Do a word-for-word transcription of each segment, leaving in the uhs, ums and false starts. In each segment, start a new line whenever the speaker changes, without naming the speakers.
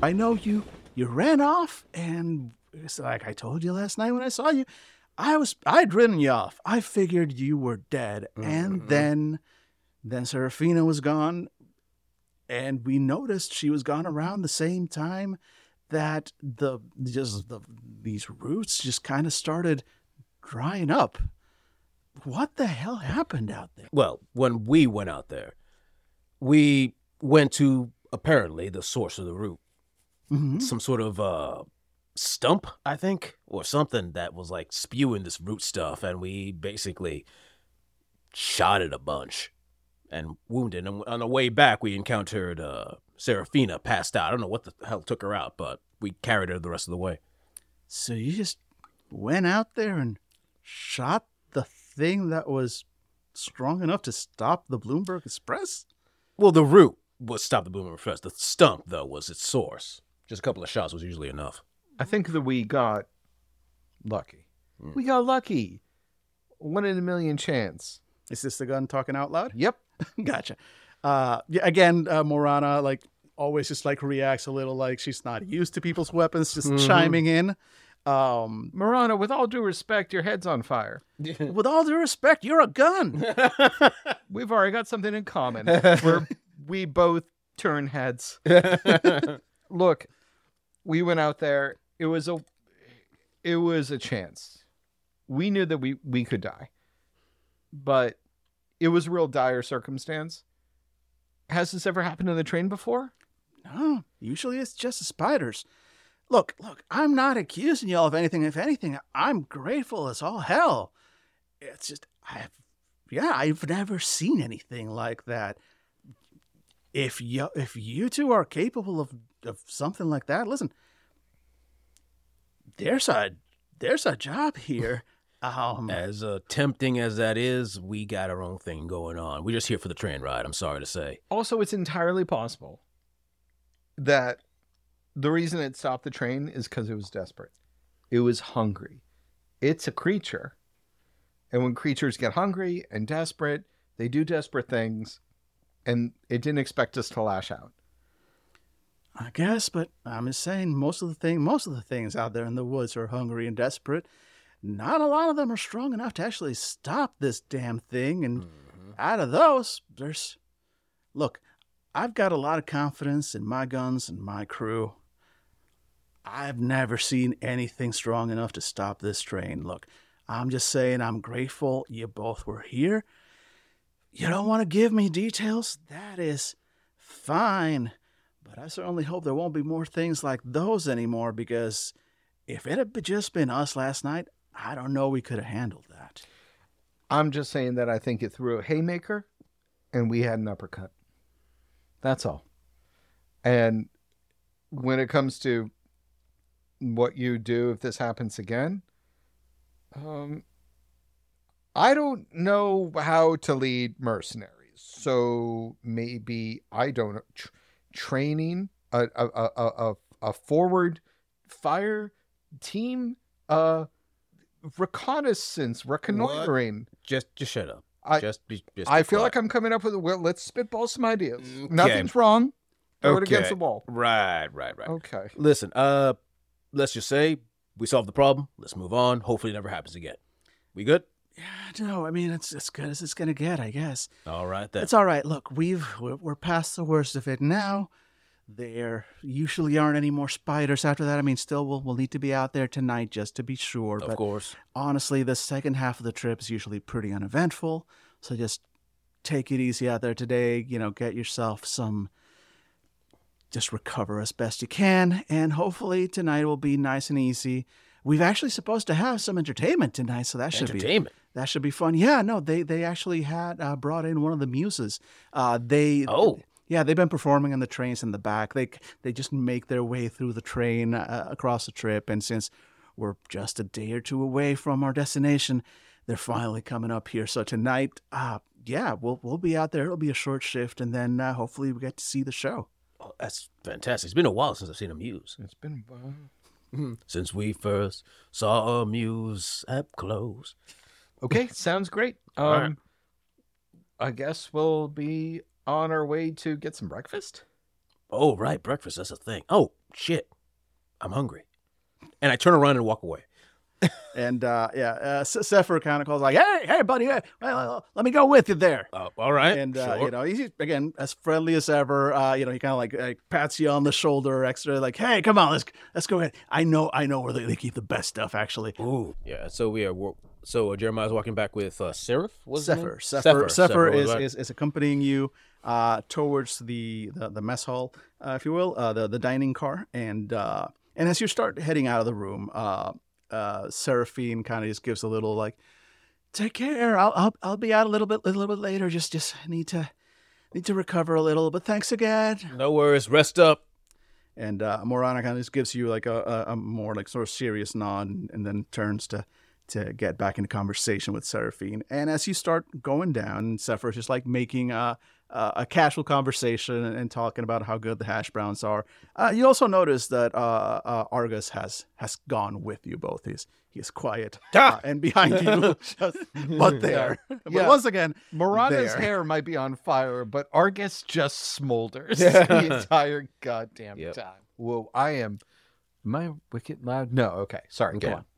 I know you you ran off, and it's like I told you last night when I saw you, I was I'd ridden you off. I figured you were dead, mm-hmm. and then then Serafina was gone, and we noticed she was gone around the same time that the just the these roots just kind of started drying up. What the hell happened out there?
Well, when we went out there, we went to apparently the source of the root. Mm-hmm. Some sort of uh, stump, I think, or something that was like spewing this root stuff, and we basically shot it a bunch and wounded. And on the way back, we encountered uh, Serafina passed out. I don't know what the hell took her out, but we carried her the rest of the way.
So you just went out there and shot the thing that was strong enough to stop the Bloomberg Express?
Well, the root was stop the Bloomberg Express. The stump, though, was its source. Just a couple of shots was usually enough.
I think that we got lucky. Mm. We got lucky. One in a million chance.
Is this the gun talking out loud?
Yep.
Gotcha. Uh, yeah, again, uh, Morana, like, always just, like, reacts a little like she's not used to people's weapons, just mm-hmm. chiming in. Um,
Morana, with all due respect, your head's on fire.
With all due respect, you're a gun.
We've already got something in common. Where we both turn heads. Look, we went out there. It was a, it was a chance. We knew that we, we could die, but it was a real dire circumstance. Has this ever happened on the train before?
No, usually it's just the spiders. Look, look, I'm not accusing y'all of anything. If anything, I'm grateful as all hell. It's just, I've, yeah, I've never seen anything like that. If you, if you two are capable of, of something like that, listen, there's a, there's a job here. Um,
as uh, tempting as that is, we got our own thing going on. We're just here for the train ride, I'm sorry to say.
Also, it's entirely possible that the reason it stopped the train is because it was desperate. It was hungry. It's a creature. And when creatures get hungry and desperate, they do desperate things. And it didn't expect us to lash out.
I guess, but I'm just saying most of the thing, most of the things out there in the woods are hungry and desperate. Not a lot of them are strong enough to actually stop this damn thing. And mm-hmm. out of those, there's... Look, I've got a lot of confidence in my guns and my crew. I've never seen anything strong enough to stop this train. Look, I'm just saying I'm grateful you both were here. You don't want to give me details? That is fine. But I certainly hope there won't be more things like those anymore, because if it had just been us last night, I don't know we could have handled that.
I'm just saying that I think it threw a haymaker and we had an uppercut. That's all. And when it comes to what you do if this happens again, um, I don't know how to lead mercenaries. So maybe, I don't know, tr- training a, a, a, a, a forward fire team, uh, reconnaissance, reconnoitering.
What? Just, just shut up.
I,
just, be, just
I feel
quiet.
like I'm coming up with, well, let's spitball some ideas.
Okay.
Nothing's wrong. Throw
okay.
it against the wall.
Right, right, right.
Okay.
Listen, uh, let's just say we solved the problem. Let's move on. Hopefully it never happens again. We good?
Yeah, no, I mean, it's as good as it's going to get, I guess.
All right, then.
It's all right. Look, we've, we're, we're past the worst of it now. There usually aren't any more spiders after that. I mean, still, we'll, we'll need to be out there tonight just to be sure.
Of
but
course.
Honestly, the second half of the trip is usually pretty uneventful. So just take it easy out there today. You know, get yourself some, just recover as best you can. And hopefully tonight will be nice and easy. We've actually supposed to have some entertainment tonight, so that should
entertainment.
be that should be fun. Yeah, no, they they actually had uh, brought in one of the muses. Uh, they
oh.
Yeah, they've been performing on the trains in the back. They they just make their way through the train uh, across the trip. And since we're just a day or two away from our destination, they're finally coming up here. So tonight, uh, yeah, we'll we'll be out there. It'll be a short shift, and then uh, hopefully we get to see the show.
Oh, that's fantastic. It's been a while since I've seen a muse.
It's been a while.
Since we first saw a muse up close.
Okay, sounds great. Um, right. I guess we'll be on our way to get some breakfast.
Oh, right, breakfast, that's a thing. Oh, shit, I'm hungry. And I turn around and walk away.
And uh, yeah, uh, Sephiroth kind of calls like, "Hey, hey, buddy, hey, well, let me go with you there."
Uh, all right,
And uh,
sure.
you know, he's again as friendly as ever. Uh, you know, he kind of like, like pats you on the shoulder, extra like, "Hey, come on, let's let's go ahead." I know, I know where they, they keep the best stuff, actually.
Ooh, yeah. So we are. we're- So uh, Jeremiah's walking back with uh, Seraph. What's his name?
Sephiroth, Sephiroth,
Sephiroth,
Sephiroth is,
right.
is is accompanying you uh, towards the, the the mess hall, uh, if you will, uh, the the dining car, and uh, and as you start heading out of the room, uh, uh, Seraphine kind of just gives a little like, "Take care. I'll I'll I'll be out a little bit a little bit later. Just just need to need to recover a little. But thanks again."
No worries. Rest up.
And uh, Morana kind of just gives you like a, a, a more like sort of serious nod, and, and then turns to to get back into conversation with Seraphine. And as you start going down, Sephiroth's just like making a, a, a casual conversation and, and talking about how good the hash browns are. Uh, you also notice that uh, uh, Argus has has gone with you both. He's he's quiet uh, and behind you, just, but there. But
Yeah.
once again,
Morana's
there.
hair might be on fire, but Argus just smolders the entire goddamn
Yep.
time. Whoa, I am. Am I wicked loud? No, okay. Sorry,
Okay.
go on.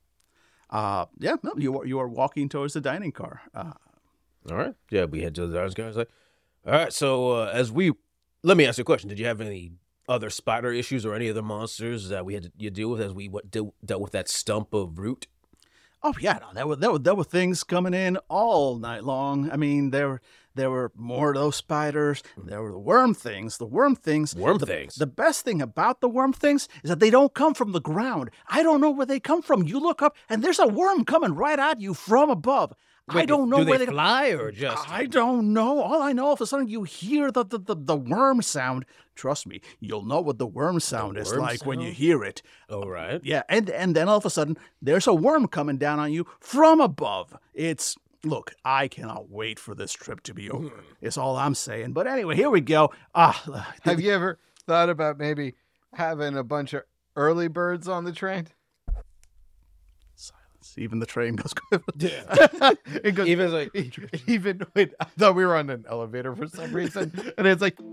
Uh, yeah, no, you are you are walking towards the dining car. Uh,
All right. Yeah, we head to the Dark guys. Like, all right. So uh, as we, let me ask you a question. Did you have any other spider issues or any other monsters that we had to you deal with as we what, deal, dealt with that stump of root?
Oh yeah, no, there were there were there were things coming in all night long. I mean, there were there were more of those spiders. There were the worm things. The worm things.
Worm
the,
things.
The best thing about the worm things is that they don't come from the ground. I don't know where they come from. You look up and there's a worm coming right at you from above. I
Wait,
don't know
do
where
they
they
fly or just?
I don't know. All I know, if a sudden you hear the, the, the, the worm sound, trust me, you'll know what the worm sound is
worm
like when you
sound?
hear it.
All right.
Yeah, and and then all of a sudden, there's a worm coming down on you from above. It's, look, I cannot wait for this trip to be over. It's all I'm saying. But anyway, here we go. Ah,
Have you ever thought about maybe having a bunch of early birds on the train?
silence. Even the train goes.
Yeah.
It goes,
Even like
even when I thought we were on an elevator for some reason, and it's like,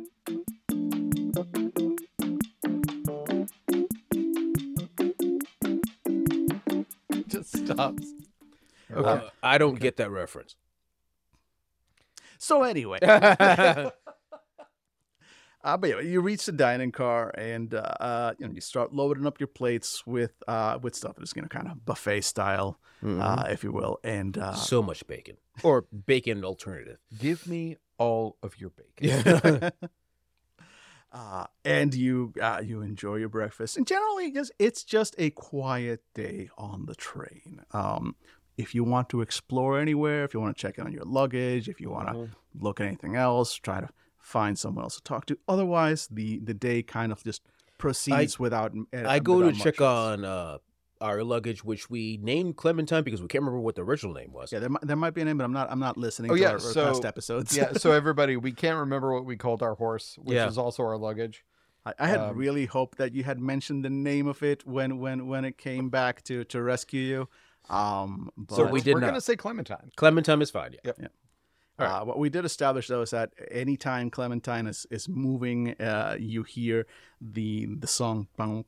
just stops. Okay.
uh, I don't get that reference.
So anyway, Uh, but yeah, you reach the dining car, and uh, uh, you know, you start loading up your plates with uh, with stuff that's, you know, kind of buffet style, uh, if you will. And uh,
So much bacon or bacon alternative.
Give me all of your bacon.
uh, and you uh, you enjoy your breakfast, and generally, just it's just a quiet day on the train. Um, if you want to explore anywhere, if you want to check in on your luggage, if you want to look at anything else, try to find someone else to talk to. Otherwise, the the day kind of just proceeds without. Uh,
I go to
without
check
much else.
on uh, our luggage, which we named Clementine because we can't remember what the original name was.
Yeah, there might, there might be a name, but I'm not I'm not listening
Oh,
to
yeah,
our, our
so-
past episodes.
Yeah, so everybody, we can't remember what we called our horse, which
Yeah.
is also our luggage.
I, I had
Um,
really hoped that you had mentioned the name of it when when when it came back to to rescue you. Um, but,
So we did
We're
not.
gonna say Clementine.
Clementine is fine. Yeah.
Yep.
Uh, what we did establish, though, is that anytime Clementine is, is moving, uh, you hear the the song.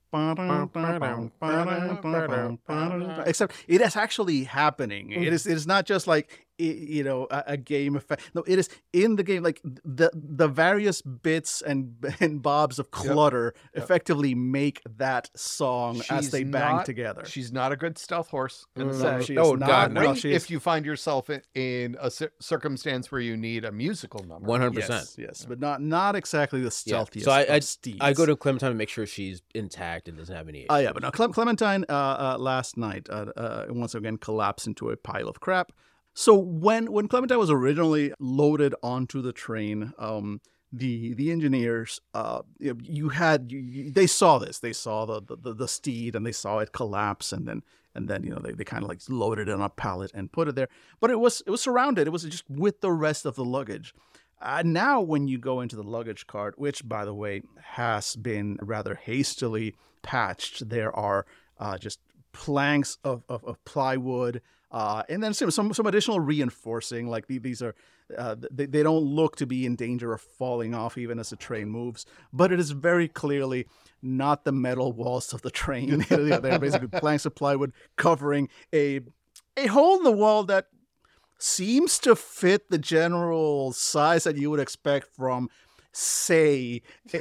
Except it is actually happening. It is it is not just like i- you know a, a game effect. No, it is in the game. Like the the various bits and and bobs of clutter effectively make that song as
She's
they bang
not-
together.
She's not a good stealth horse. Gonna
Mm,
say.
she is
Oh,
not.
God,
no,
Great
she is-
if you find yourself in, in a cir- circumstance where you need a musical number.
One hundred percent.
Yes, yes, but not not exactly the
Yeah.
stealthiest.
So I I,
of steeds.
I go to Clementine to make sure she's intact and doesn't have any issues.
Oh yeah, but no, Clem- Clementine uh, uh, last night uh, uh, once again collapsed into a pile of crap. So when when Clementine was originally loaded onto the train, um, the the engineers, uh, you, know, you had you, you, they saw this, they saw the, the the steed and they saw it collapse, and then and then you know they, they kind of like loaded it on a pallet and put it there. But it was it was surrounded. It was just with the rest of the luggage. Uh, now, when you go into the luggage cart, which, by the way, has been rather hastily patched, there are uh, just planks of, of, of plywood, uh, and then some, some some additional reinforcing. Like the, these are, uh, they, they don't look to be in danger of falling off even as the train moves. But it is very clearly not the metal walls of the train. They're basically planks of plywood covering a a hole in the wall that seems to fit the general size that you would expect from, say,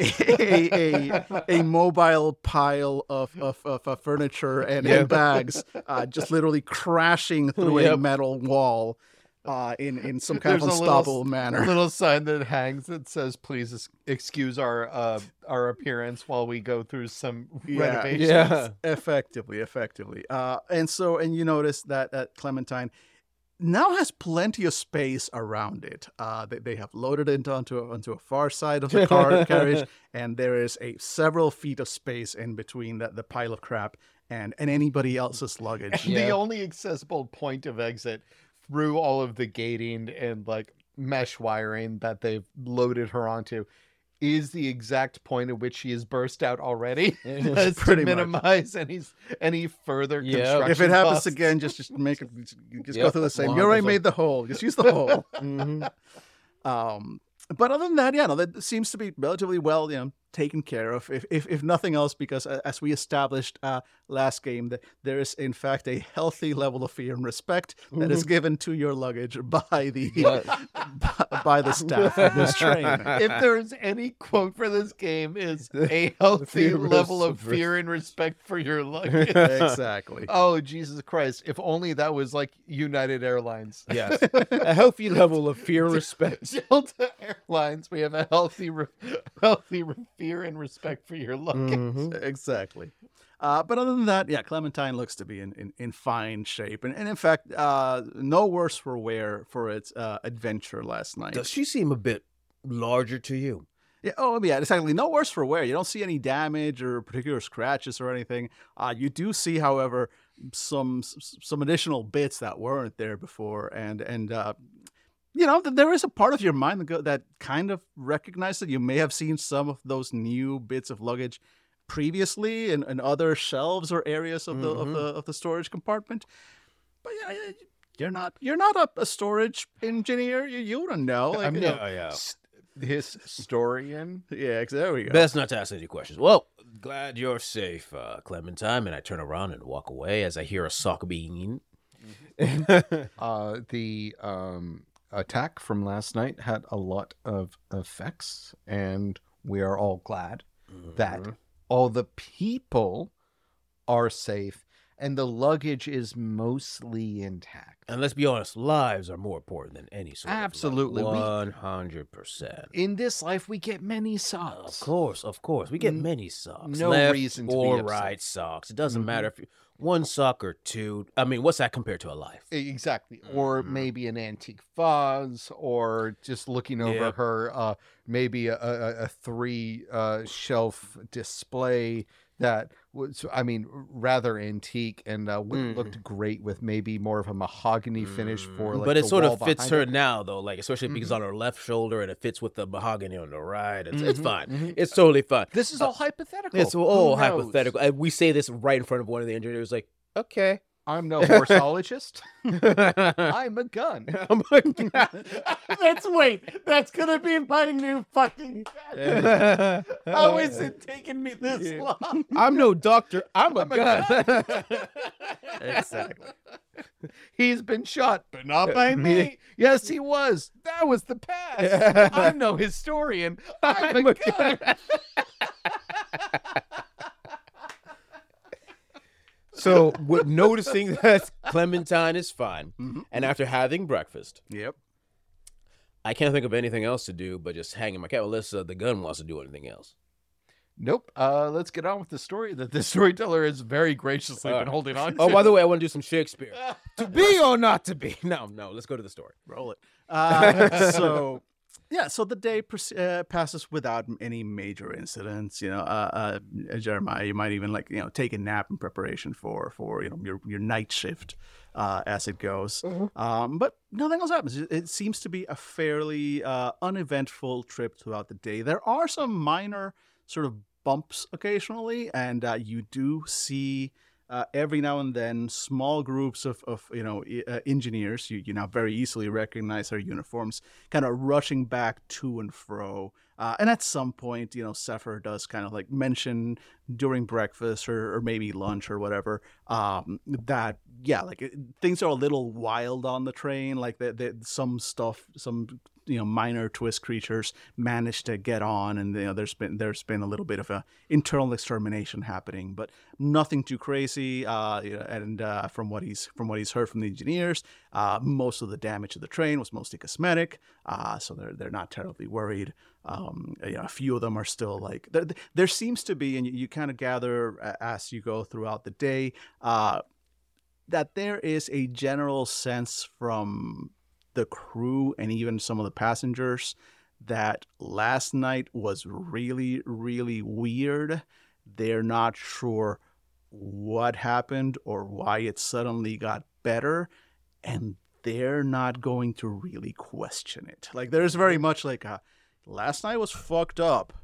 a a, a mobile pile of of, of, of furniture and,
Yep.
and bags, uh, just literally crashing through
Yep.
a metal wall uh, in in some kind
There's
of
a little-
unstoppable manner.
little sign that hangs that says, "Please ex- excuse our uh, our appearance while we go through some
Yeah.
renovations."
Yeah.
Effectively, effectively. Uh, and so, and you notice that, that Clementine now has plenty of space around it. Uh, they, they have loaded it onto a, onto a far side of the car carriage, and there is a several feet of space in between the, the pile of crap and, and anybody else's luggage.
The
Yeah.
only accessible point of exit through all of the gating and like mesh wiring that they've loaded her onto is the exact point at which she has burst out already. Just to
Pretty much.
minimize any any further
Yeah.
construction
If it happens
costs.
again, just just make it. Just go
Yep,
through the same.
one
You
hundred
already
percent.
made the hole. Just use the hole.
Mhm.
Um, but other than that, yeah, no, that seems to be relatively well, you know, taken care of. If if, if nothing else, because uh, as we established uh, last game, that there is in fact a healthy level of fear and respect that is given to your luggage by the by, by the staff of this train.
If there's any quote for this game, is a healthy
Fear,
level of
res-
fear and respect for your luggage.
Exactly.
Oh, Jesus Christ. If only that was like United Airlines.
Yes. A healthy level of fear and respect.
Delta Airlines, we have a healthy, re- healthy re- fear and respect for your luggage.
Mhm.
Exactly. Uh, but other than that, yeah, Clementine looks to be in, in, in fine shape. And, and in fact, uh, no worse for wear for its uh, adventure last night.
Does she seem a bit larger to you?
Yeah, oh, yeah, exactly. No worse for wear. You don't see any damage or particular scratches or anything. Uh, you do see, however, some s- some additional bits that weren't there before. And, and uh, you know, th- there is a part of your mind that, go, that kind of recognizes that you may have seen some of those new bits of luggage previously in, in other shelves or areas of the of
Mhm.
the of the storage compartment. But yeah, you're not you're not a, a storage engineer. You, you don't know. Like,
I'm
you
no
know,
yeah.
s- historian.
yeah, ex- there we go.
Best not to ask any questions. Well, glad you're safe, uh, Clementine. And I turn around and walk away as I hear a sock bean.
Uh, the um, attack from last night had a lot of effects, and we are all glad that all the people are safe and the luggage is mostly intact.
And let's be honest, lives are more important than any sort
Absolutely. We-
of one hundred percent.
In this life, we get many
Of
socks.
course, of course. We get
N-
many socks.
no
Left
reason to be
or
upset.
right socks. It doesn't
Mhm.
matter if you, one sock or two. I mean, what's that compared to a life?
Exactly. Or
Mhm.
maybe an antique vase, or just looking over
Yep.
her, uh, maybe a, a, a three uh, shelf display that was, I mean, rather antique and uh, would-
Mhm.
looked great with maybe more of a mahogany finish for like
but it
the
sort
wall
of fits
behind
her
it.
now, though. Like especially because on her left shoulder, and it fits with the mahogany on the right. It's, it's
Mhm,
fine.
mhm.
It's totally fine.
This is all hypothetical.
It's
Who
all
knows?
hypothetical. And we say this right in front of one of the engineers. Like, okay,
I'm no horseologist.
I'm
I'm a gun.
like,
That's wait. That's gonna be my new fucking. How is it taking me this
Yeah.
long?
I'm no doctor. I'm a
I'm a
gun.
Exactly.
He's been shot, but not by me. Yes, he was. That was the past. I'm no historian. I'm,
I'm
a
a
gun.
So, with noticing that Clementine is fine,
Mhm.
and after having breakfast,
Yep.
I can't think of anything else to do but just hang in my cat unless uh, the gun wants to do anything else.
Nope. Uh, let's get on with the story that the storyteller has very graciously
All
been
right.
holding on to.
Oh, by the way, I want to do some Shakespeare. To be or not to be? No, no. Let's go to the story.
Roll it. Uh, so, yeah, so the day proce- uh, passes without any major incidents. You know, uh, uh, Jeremiah, you might even like you know take a nap in preparation for for you know your your night shift uh, as it goes. Um, but nothing else happens. It, it seems to be a fairly uh, uneventful trip throughout the day. There are some minor sort of bumps occasionally, and uh, you do see uh, every now and then, small groups of, of you know uh, engineers, you, you now very easily recognize their uniforms, kind of rushing back to and fro. Uh, and at some point, you know, Sepher does kind of like mention during breakfast or, or maybe lunch or whatever, um, that, yeah, like it, things are a little wild on the train. Like that, that some stuff, some, you know, minor twist creatures managed to get on, and you know, there's been there's been a little bit of a internal extermination happening, but nothing too crazy. Uh, you know, and uh, from what he's from what he's heard from the engineers, uh, most of the damage to the train was mostly cosmetic, uh, so they're they're not terribly worried. Um, you know, a few of them are still like there. There seems to be, and you, you kind of gather as you go throughout the day, uh, that there is a general sense from the crew and even some of the passengers that last night was really, really weird. They're not sure what happened or why it suddenly got better, and they're not going to really question it. Like, there's very much like a, last night was fucked up.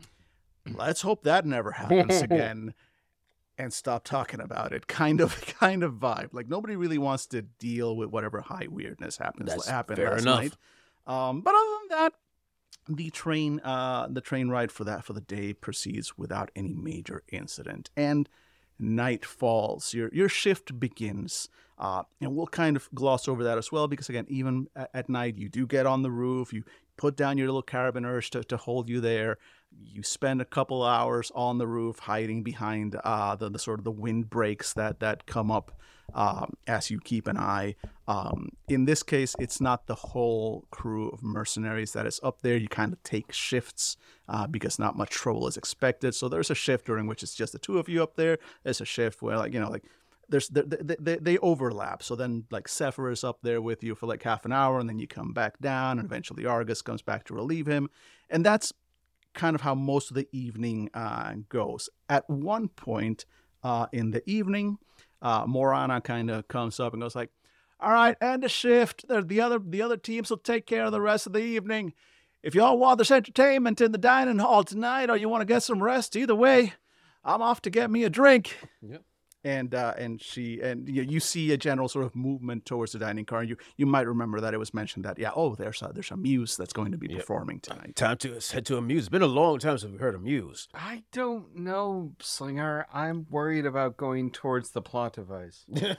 Let's hope that never happens again. And stop talking about it, kind of, kind of vibe. Like, nobody really wants to deal with whatever high weirdness happens
That's
happened
fair
last
enough.
night. Um, but other than that, the train, uh, the train ride for that for the day proceeds without any major incident. And night falls. Your your shift begins, uh, and we'll kind of gloss over that as well, because again, even at, at night, you do get on the roof. You put down your little carabiners to, to hold you there. You spend a couple hours on the roof hiding behind uh, the, the sort of the windbreaks that, that come up um, as you keep an eye. Um, in this case, it's not the whole crew of mercenaries that is up there. You kind of take shifts uh, because not much trouble is expected. So there's a shift during which it's just the two of you up there. There's a shift where, like, you know, like, There's they, they, they overlap. So then, like, Sepher is up there with you for like half an hour, and then you come back down, and eventually Argus comes back to relieve him. And that's kind of how most of the evening uh, goes. At one point uh, in the evening, uh, Morana kind of comes up and goes like, "All right, end of shift. The the other the other teams will take care of the rest of the evening. If y'all want this entertainment in the dining hall tonight, or you want to get some rest, either way, I'm off to get me a drink."
Yep.
And uh, and she and you, you see a general sort of movement towards the dining car. And you you might remember that it was mentioned that, yeah, oh, there's a, there's a muse that's going to be
Yep.
performing tonight.
Time to head to a muse. It's been a long time since we heard a muse.
I don't know, Slinger. I'm worried about going towards the plot device.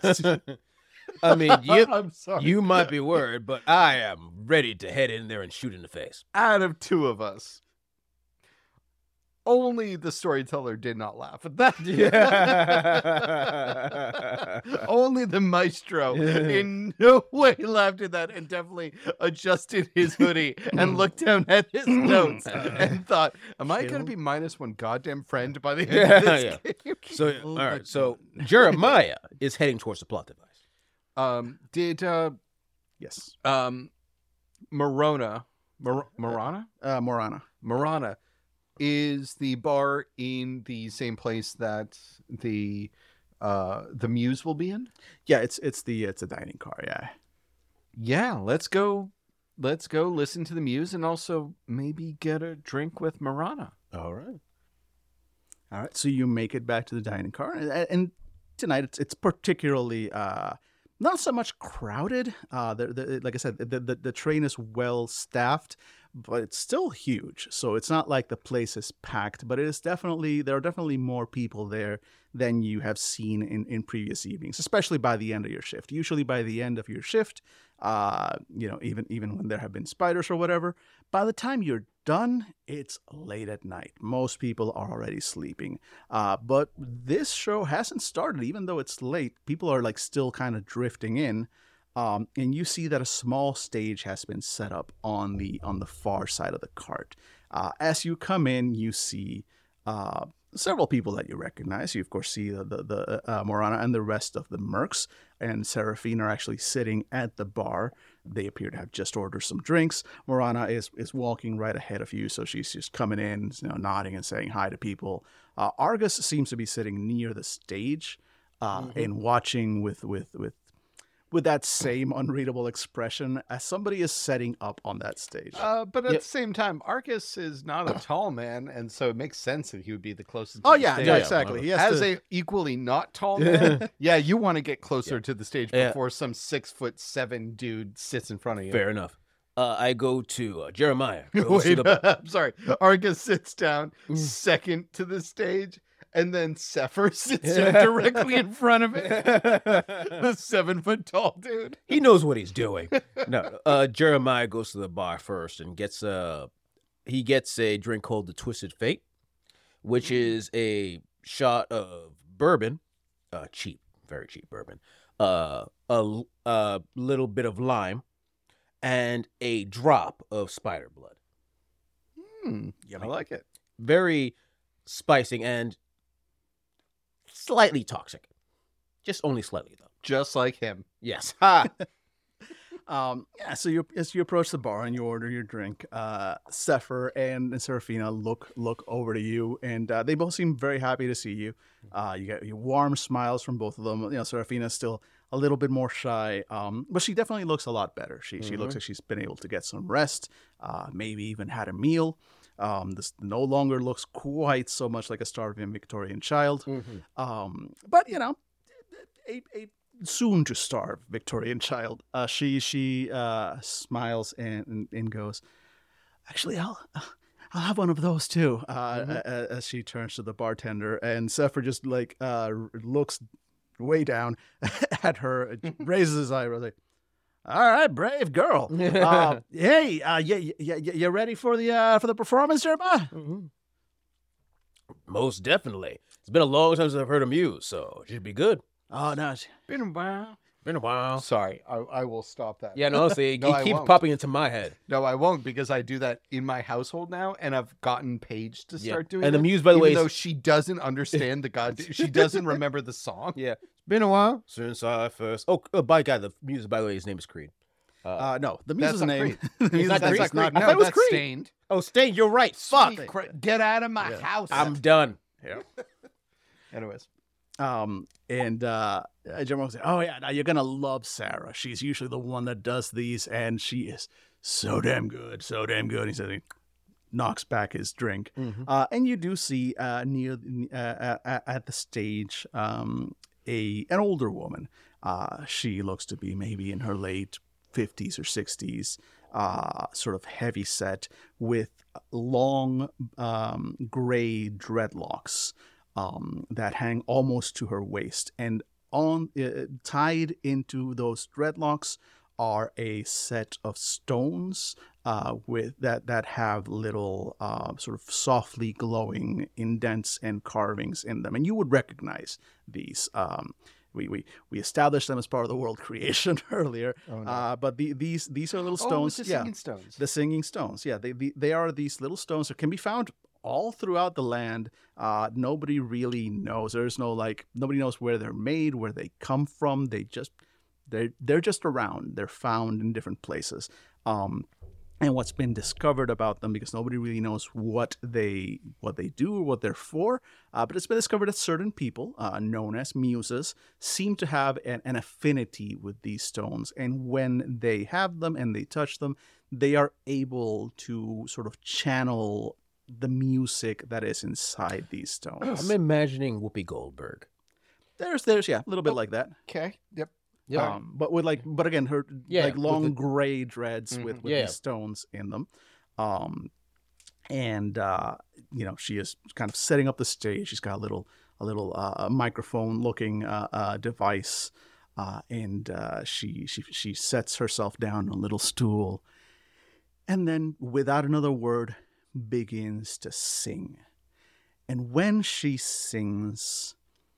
I mean, you,
I'm sorry.
you might be worried, but I am ready to head in there and shoot in the face.
Out of two of us, only the storyteller did not laugh at that. Only the maestro in no way laughed at that, and definitely adjusted his hoodie and looked down at his notes and thought, am I going to be minus one goddamn friend by the end
Yeah,
of this
yeah.
game?
So, all right. So Jeremiah is heading towards the plot device.
Um, did uh,
Yes,
um, Morona, Mor- Morana?
uh, Morana.
Morana is the bar in the same place that the uh the muse will be in?
Yeah, it's it's the it's a dining car. Yeah.
Yeah, let's go. Let's go listen to the muse and also maybe get a drink with Morana.
All right.
All right, so you make it back to the dining car, and, and tonight it's it's particularly uh, not so much crowded. Uh, the, the, like I said, the, the the train is well staffed, but it's still huge. So it's not like the place is packed, but it is definitely there are definitely more people there than you have seen in, in previous evenings, especially by the end of your shift. Usually by the end of your shift, uh, you know, even even when there have been spiders or whatever, by the time you're done, it's late at night. Most people are already sleeping. Uh, but this show hasn't started, even though it's late. People are like still kind of drifting in. Um, and you see that a small stage has been set up on the on the far side of the cart. Uh, as you come in, you see uh, several people that you recognize. You, of course, see the, the, the uh, Morana and the rest of the mercs. And Seraphine are actually sitting at the bar. They appear to have just ordered some drinks. Morana is is walking right ahead of you, so she's just coming in, you know, nodding and saying hi to people. Uh, Argus seems to be sitting near the stage uh, mm-hmm. and watching with with with with that same unreadable expression as somebody is setting up on that stage.
Uh, but at
Yep.
the same time, Arcus is not a tall man, and so it makes sense that he would be the closest.
oh
to the
yeah,
stage.
yeah,
Yeah,
exactly. He has
As
to,
a equally not tall man, yeah, you want to get closer to the stage
Yeah.
before some six foot seven dude sits in front of you.
Fair enough. Uh, I go to uh, Jeremiah. goes to
Wait,
the-
I'm sorry. Argus sits down
Mm.
second to the stage, and then Sepher sits there directly in front of it. The seven foot tall dude.
He knows what he's doing. No, uh, Jeremiah goes to the bar first and gets a he gets a drink called the Twisted Fate, which is a shot of bourbon, uh, cheap, very cheap bourbon, uh, a, a little bit of lime, and a drop of spider blood.
Hmm, I like it.
Very spicing and slightly toxic. Just only slightly, though.
Just like him.
Yes.
Ha!
Um, yeah, so you as you approach the bar and you order your drink, uh, Sepher and, and Seraphina look look over to you, and uh, they both seem very happy to see you. Uh, you get you warm smiles from both of them. You know, Seraphina's still a little bit more shy, um, but she definitely looks a lot better. She she looks like she's been able to get some rest, uh, maybe even had a meal. Um, this no longer looks quite so much like a starving Victorian child, um, but you know, a, a soon to starve Victorian child. Uh, she she uh, smiles and, and and goes, actually, I'll I'll have one of those too. Uh,
Mhm.
a- As she turns to the bartender, and Sepher just like uh, looks way down at her, raises his eyebrows, like, all right, brave girl. uh, hey, uh, yeah, yeah, yeah, you ready for the uh, for the performance, Jeremiah?
Mhm. Most definitely. It's been a long time since I've heard of Muse, so it should be good.
Oh no, she-
Been a while.
Been a while.
Sorry, I, I will stop that.
Yeah, no, honestly,
No, I
it keeps
won't.
popping into my head.
No, I won't because I do that in my household now, and I've gotten Paige to
Yeah.
start doing
And
it.
the Muse, by the
even
way,
though
is-
she doesn't understand the god, she doesn't remember the song.
Yeah. It's been a while since I first. Oh, uh, by God, the Muse, by the way, his name is Creed.
uh, no, the
That's
muse's
not
name.
Creed.
the muse's
not
name
Creed?
is not.
I
No,
thought it was
that's
Creed.
Stained.
Oh, Stain, you're right. Fuck.
Sweet cra- Get out of my
Yeah.
house.
I'm done.
Yeah.
Anyways.
Um, and uh, Jeremiah was like, oh yeah, now you're gonna love Sarah. She's usually the one that does these, and she is so damn good, so damn good. He says he knocks back his drink,
Mhm.
uh, and you do see uh, near uh, uh, at the stage um, a an older woman. Uh, she looks to be maybe in her late fifties or sixties, uh, sort of heavy set with long um, gray dreadlocks um, that hang almost to her waist, and on uh, tied into those dreadlocks are a set of stones uh, with that that have little uh, sort of softly glowing indents and carvings in them, and you would recognize these. Um, we, we we established them as part of the world creation earlier,
Oh, no.
uh, but the, these these are little
Oh,
stones.
it's the
yeah,
singing stones.
the singing stones. Yeah, they, they they are these little stones that can be found all throughout the land. Uh, nobody really knows. There's no like nobody knows where they're made, where they come from. They just they're they're just around. They're found in different places. Um, and what's been discovered about them, because nobody really knows what they what they do or what they're for, uh, but it's been discovered that certain people, uh, known as muses, seem to have an, an affinity with these stones, and when they have them and they touch them, they are able to sort of channel the music that is inside these stones.
I'm imagining Whoopi Goldberg.
There's there's yeah, a little bit like that.
Okay. Yep.
Yeah.
Um, but with like, but again, her
Yeah,
like
with
long
the-
gray dreads
Mhm.
with, with
Yeah.
these stones in them, um, and uh, you know she is kind of setting up the stage. She's got a little a little uh, microphone looking uh, uh, device, uh, and uh, she she she sets herself down on a little stool, and then without another word begins to sing. And when she sings,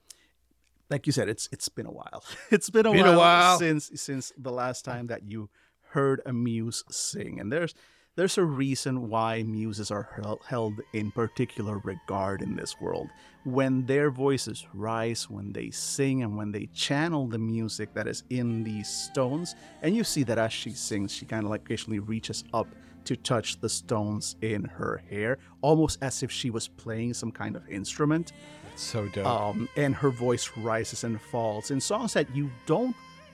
like you said, it's it's been a while. It's been a,
Been a
while,
while.
since since the last time that you heard a muse sing. And there's there's a reason why muses are hel- held in particular regard in this world. When their voices rise, when they sing, and when they channel the music that is in these stones, and you see that as she sings, she kind of like occasionally reaches up to touch the stones in her hair, almost as if she was playing some kind of instrument.
So dope.
Um, and her voice rises and falls in songs that you don't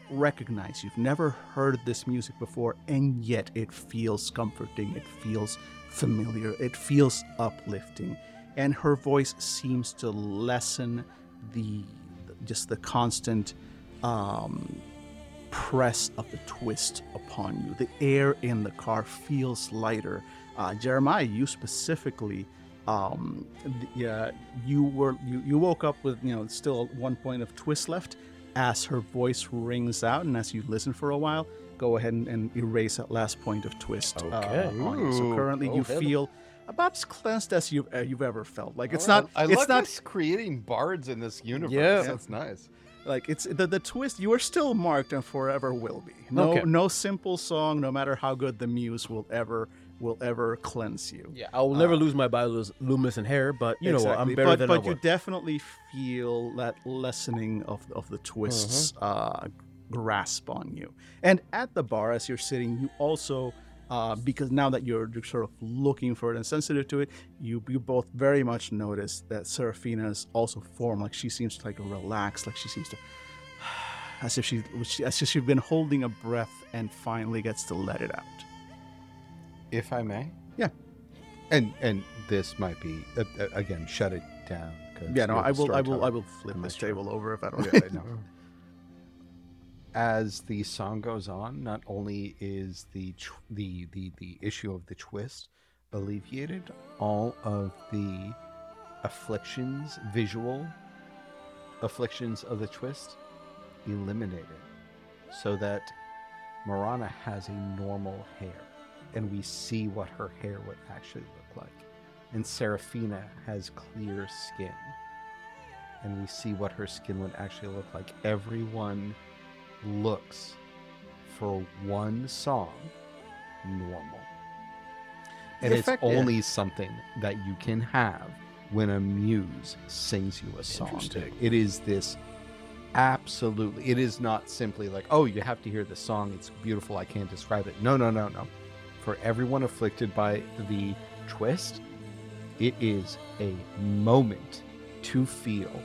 recognize, you've never heard this music before, and yet it feels comforting, it feels familiar, it feels uplifting. And her voice seems to lessen the just the constant um, press of the twist upon you. The air in the car feels lighter. Uh, Jeremiah, you specifically, um, the, uh, you were you, you woke up with you know still one point of twist left. As her voice rings out, and as you listen for a while, go ahead and, and erase that last point of twist.
Okay.
Uh, on you. So
Ooh.
currently,
Oh,
you
hell.
feel about as cleansed as you uh, you've ever felt. Like it's
I-
not.
I,
it's
love
not
this creating bards in this universe.
Yeah.
That's nice.
like it's the the twist. You are still marked and forever will be. No
Okay.
no simple song, no matter how good the muse will ever will ever cleanse you.
Yeah, I will never lose my bioluminescent hair, but you know what? I'm
Exactly.
better
but,
than
but
I
you
was.
definitely feel that lessening of of the twists
Mm-hmm.
uh, grasp on you. And at the bar, as you're sitting, you also uh, because now that you're, you're sort of looking for it and sensitive to it, you you both very much notice that Seraphina's also form, like she seems to like relax, like she seems to as if she as if she's been holding a breath and finally gets to let it out.
If I may.
Yeah.
And and this might be uh, uh, again shut it down. 'cause
Yeah, no,
you're
I
the
will I will I
storyteller.
will flip
I'm
this
not sure.
table over if I don't.
Yeah, I know. As the song goes on, not only is the tw- the the the issue of the twist alleviated, all of the afflictions, visual afflictions of the twist, eliminated, so that Marana has a normal hair, and we see what her hair would actually look like, and Seraphina has clear skin, and we see what her skin would actually look like. Everyone looks for one song normal. And
The
it's
effect- yeah.
only something that you can have when a muse sings you a song.
Interesting.
It is this absolutely, it is not simply like, oh, you have to hear the song, it's beautiful, I can't describe it. No, no, no, no. For everyone afflicted by the twist, it is a moment to feel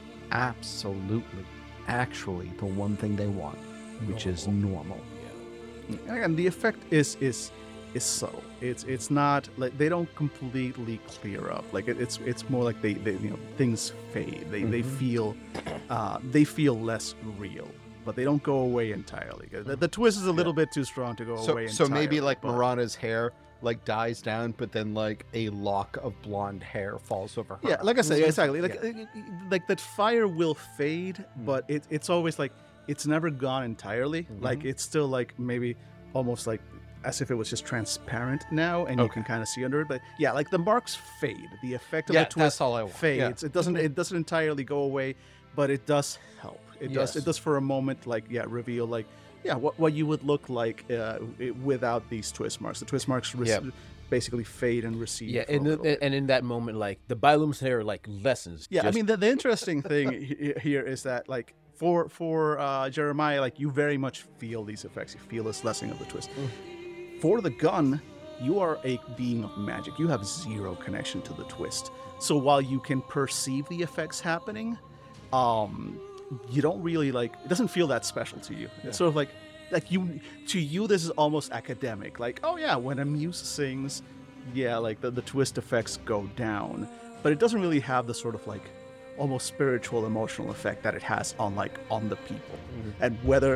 absolutely, actually the one thing they want, which is normal.
And again, the effect is is is subtle. It's it's not like they don't completely clear up. Like it, it's it's more like they, they you know things fade. They they feel uh, they feel less real, but they don't go away entirely. The, the twist is a little bit too strong to go
So,
away.
so maybe
entirely,
like
but-
Marana's hair like dies down, but then like a lock of blonde hair falls over her.
Yeah, like I said,
Mhm.
exactly. Like
Yeah.
uh, like that fire will fade, but it, it's always like it's never gone entirely. Like it's still like maybe almost like as if it was just transparent now, and you can kind of see under it. But yeah, like the marks fade. The effect of
Yeah,
the twist
that's all I want. Yeah.
fades. It doesn't it doesn't entirely go away, but it does help. It does
Yes.
it does for a moment like yeah reveal like yeah what what you would look like uh, it- without these twist marks. The twist marks rec-
Yeah.
basically fade and recede.
Yeah,
for a
and
little bit.
the, and in that moment, like the bioluminescent hair like lessens.
Yeah, I
just-
mean the, the interesting thing he- here is that like for for uh, Jeremiah, like you very much feel these effects. You feel this lessening of the twist. For the gun, you are a being of magic. You have zero connection to the twist. So while you can perceive the effects happening, um, you don't really like. It doesn't feel that special to you. It's sort of like like you to you this is almost academic. Like oh yeah, when a muse sings, yeah, like the, the twist effects go down, but it doesn't really have the sort of like almost spiritual emotional effect that it has on like on the people. And whether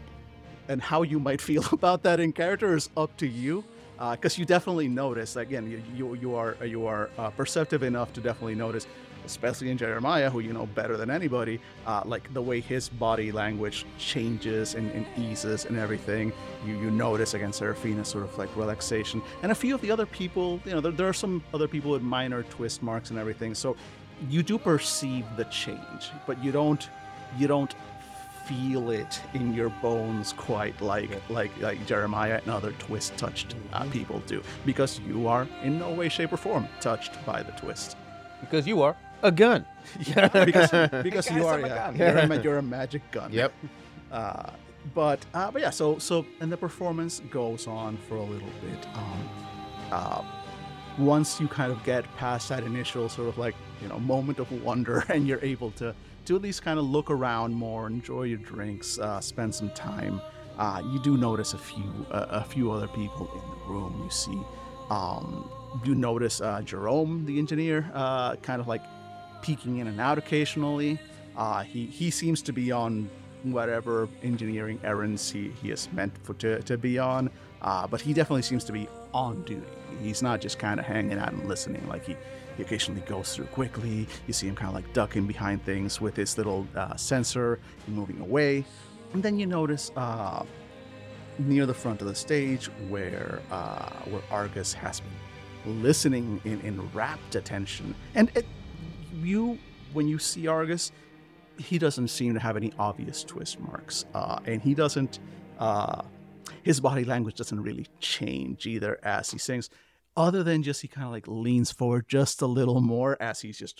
and how you might feel about that in character is up to you, because you definitely notice. Again, you you, you are you are uh, perceptive enough to definitely notice, especially in Jeremiah, who you know better than anybody, uh, like the way his body language changes and, and eases and everything. You you notice again Seraphina sort of like relaxation, and a few of the other people, you know, there, there are some other people with minor twist marks and everything. So you do perceive the change, but you don't you don't feel it in your bones quite like like like Jeremiah and other twist touched uh, people do, because you are in no way, shape, or form touched by the twist.
because you are a gun.
Yeah, because because you
Guys,
are
I'm a
yeah,
gun.
you're, a, ma- you're a magic gun.
Yep.
Uh, but uh, but yeah, so so and the performance goes on for a little bit. Um, uh, once you kind of get past that initial sort of like you know moment of wonder, and you're able to to at least kind of look around more, enjoy your drinks, uh, spend some time, uh, you do notice a few uh, a few other people in the room. You see, um, you notice uh, Jerome, the engineer, uh, kind of like peeking in and out occasionally. Uh, he he seems to be on whatever engineering errands he, he is meant for to, to be on, uh, but he definitely seems to be on duty. He's not just kind of hanging out and listening. Like he, he occasionally goes through quickly. You see him kind of like ducking behind things with his little uh, sensor, moving away. And then you notice uh, near the front of the stage where uh, where Argus has been listening in, in rapt attention. And it, you, when you see Argus, he doesn't seem to have any obvious twist marks, uh, and he doesn't. Uh, his body language doesn't really change either as he sings, other than just he kind of like leans forward just a little more as he's just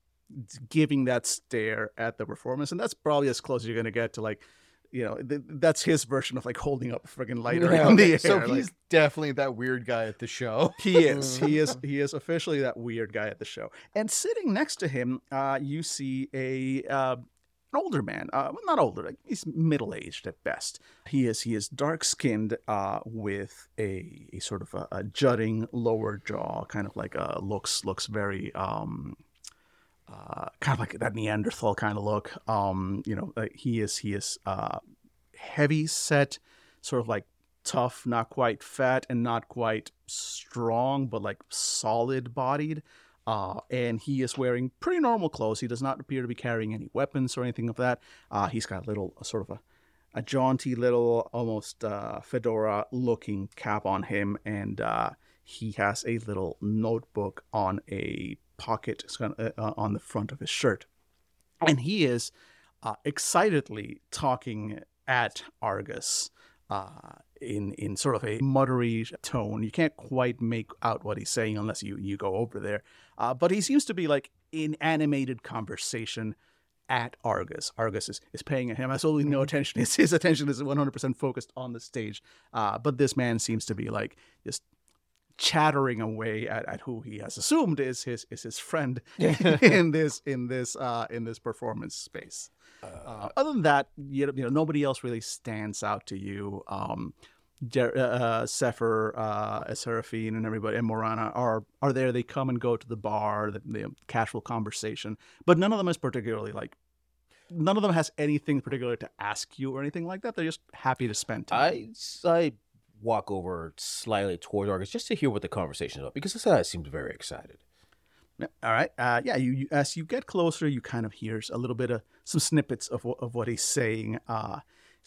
giving that stare at the performance, and that's probably as close as you're gonna get to like, you know, th- that's his version of like holding up a friggin' lighter
Yeah,
in the air.
so
like,
he's definitely that weird guy at the show.
He is. He is. He is officially that weird guy at the show. And sitting next to him, uh, you see a uh, an older man. Uh, well, not older. Like, he's middle aged at best. He is. He is dark skinned, uh, with a, a sort of a, a jutting lower jaw, kind of like a looks looks very um, uh, kind of like that Neanderthal kind of look. Um, you know, uh, he is. He is uh, heavy set, sort of like tough, not quite fat and not quite strong, but like solid bodied. Uh, and he is wearing pretty normal clothes. He does not appear to be carrying any weapons or anything of that. Uh, he's got a little a sort of a, a jaunty little, almost uh, fedora looking cap on him. And uh, he has a little notebook on a pocket uh, on the front of his shirt. And he is uh, excitedly talking at Argus. Uh, in in sort of a muttery tone. You can't quite make out what he's saying unless you, you go over there. Uh, but he seems to be like in animated conversation at Argus. Argus is, is paying him absolutely no attention. His, his attention is one hundred percent focused on the stage. Uh, but this man seems to be like just chattering away at, at who he has assumed is his is his friend in this in this uh, in this performance space. Uh, other than that, you know, you know, nobody else really stands out to you. Um, Jer- uh, Sefer, uh, Seraphine, and everybody, and Morana are are there. They come and go to the bar, the, the casual conversation, but none of them is particularly like. None of them has anything particular to ask you or anything like that. They're just happy to spend time.
I I walk over slightly towards Argus just to hear what the conversation is about, because this guy seems very excited.
All right. Uh, yeah. You, you as you get closer, you kind of hear a little bit of some snippets of of what he's saying. Uh,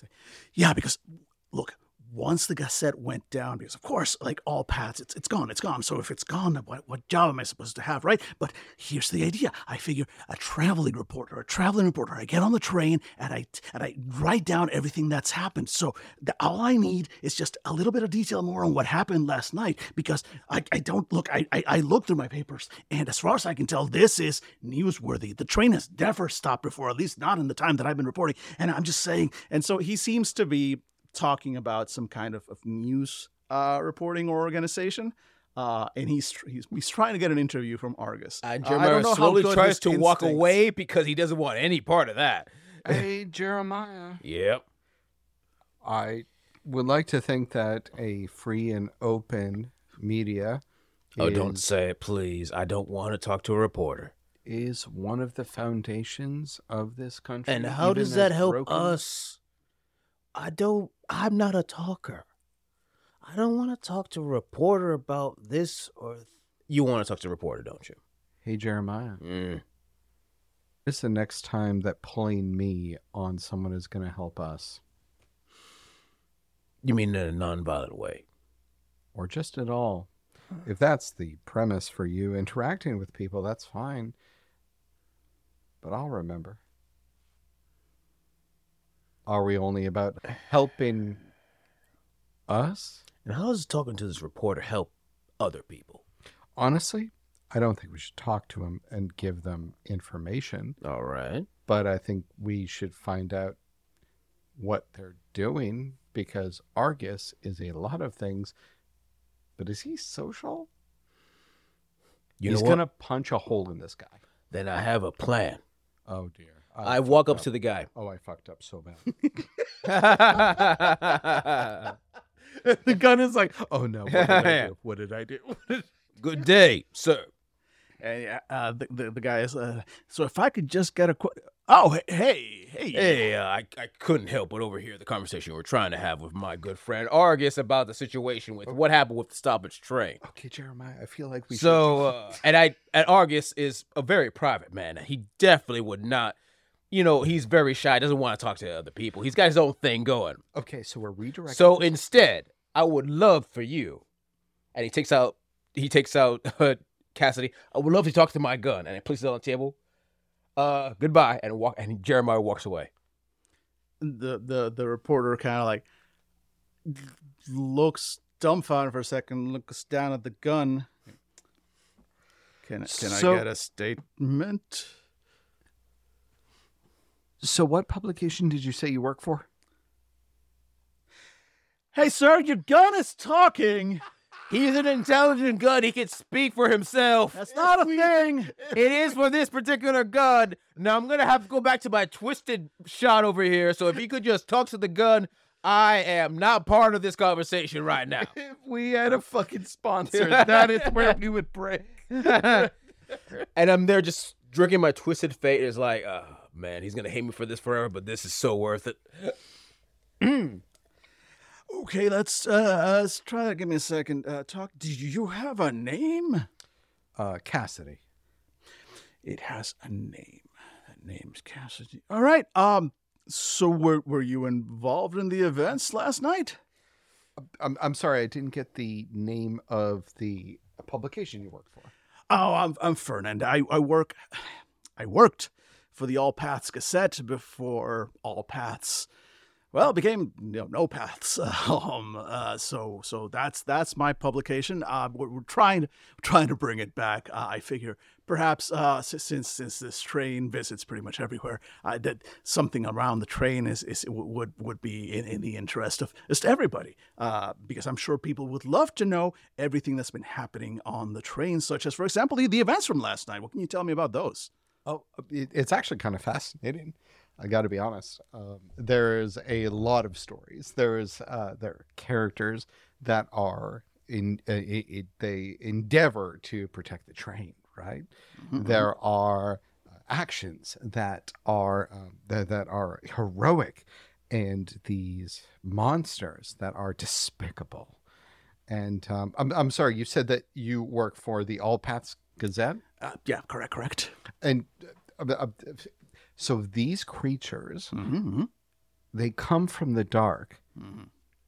yeah, because look, once the Gazette went down, because of course, like all paths, it's it's gone, it's gone. So if it's gone, what what job am I supposed to have, right? But here's the idea. I figure a traveling reporter, a traveling reporter. I get on the train and I and I write down everything that's happened. So the, all I need is just a little bit of detail more on what happened last night, because I, I don't look. I, I I look through my papers, and as far as I can tell, this is newsworthy. The train has never stopped before, at least not in the time that I've been reporting. And I'm just saying. And so he seems to be talking about some kind of, of news uh, reporting organization, uh, and he's, he's he's trying to get an interview from Argus.
And
Uh,
Jeremiah slowly tries to walk
instincts-
away because he doesn't want any part of that.
Hey, Jeremiah.
Yep.
I would like to think that a free and open media
Oh,
is,
don't say it, please. I don't want to talk to a reporter.
is one of the foundations of this country.
And how
even
does that
as
help
broken-
us? I don't, I'm not a talker. I don't want to talk to a reporter about this or... Th- you want to talk to a reporter, don't you?
Hey, Jeremiah.
Mm.
This is the next time that pulling me on someone is going to help us.
You mean in a non-violent way?
Or just at all. If that's the premise for you interacting with people, that's fine. But I'll remember. Are we only about helping us?
And how does talking to this reporter help other people?
Honestly, I don't think we should talk to them and give them information.
All right.
But I think we should find out what they're doing, because Argus is a lot of things. But is he social?
You
He's
know what?
going to punch a hole in this guy.
Then I have a plan.
Oh, dear.
I, I walk up, up to the guy.
Oh, I fucked up so bad.
The gun is like, oh no, what did I do? What did I do?
Good day, sir.
And uh, the, the the guy is. Uh, so if I could just get a qu- oh hey hey
hey, uh, I I couldn't help but overhear the conversation we're trying to have with my good friend Argus about the situation with what happened with the stoppage train.
Okay, Jeremiah, I feel like we.
So uh, and I and Argus is a very private man. He definitely would not. You know, he's very shy. Doesn't want to talk to other people. He's got his own thing going.
Okay, so we're redirecting.
So instead, I would love for you, and he takes out he takes out. Uh, Cassidy, I would love to talk to my gun, and he places it on the table. Uh, goodbye, and walk. And Jeremiah walks away.
The the the reporter kind of like looks dumbfounded for a second, looks down at the gun. Can can so, I get a statement?
So, what publication did you say you work for?
Hey, sir, your gun is talking.
He's an intelligent gun. He can speak for himself.
That's not a thing.
It is for this particular gun. Now, I'm going to have to go back to my twisted shot over here. So if you could just talk to the gun, I am not part of this conversation right now.
If we had a fucking sponsor, that is where we would break.
And I'm there just drinking my twisted fate. It's like, oh, man, he's going to hate me for this forever, but this is so worth it.
Okay, let's uh, let's try that. Give me a second. Uh, talk. Do you have a name?
Uh, Cassidy.
It has a name. That name's Cassidy. All right. Um. So were were you involved in the events last night?
I'm I'm sorry, I didn't get the name of the publication you work for.
Oh, I'm I'm Fernand. I I work. I worked for the All Paths Gazette before All Paths. Well, it became you know, no paths. Um, uh, so so that's that's my publication. Uh, we're, we're trying trying to bring it back. Uh, I figure perhaps uh, since since this train visits pretty much everywhere, uh, that something around the train is, is would would be in, in the interest of just everybody. Uh, because I'm sure people would love to know everything that's been happening on the train, such as, for example, the, the events from last night. What can you tell me about those?
Oh, it, it's actually kind of fascinating. I got to be honest. Um, there is a lot of stories. There is uh, there are characters that are in uh, it, it, they endeavor to protect the train, right? Mm-hmm. There are uh, actions that are um, that, that are heroic, and these monsters that are despicable. And um, I'm I'm sorry, you said that you work for the All Paths Gazette.
Uh, yeah, correct, correct.
And uh, uh, so these creatures,
mm-hmm.
they come from the dark,
mm-hmm.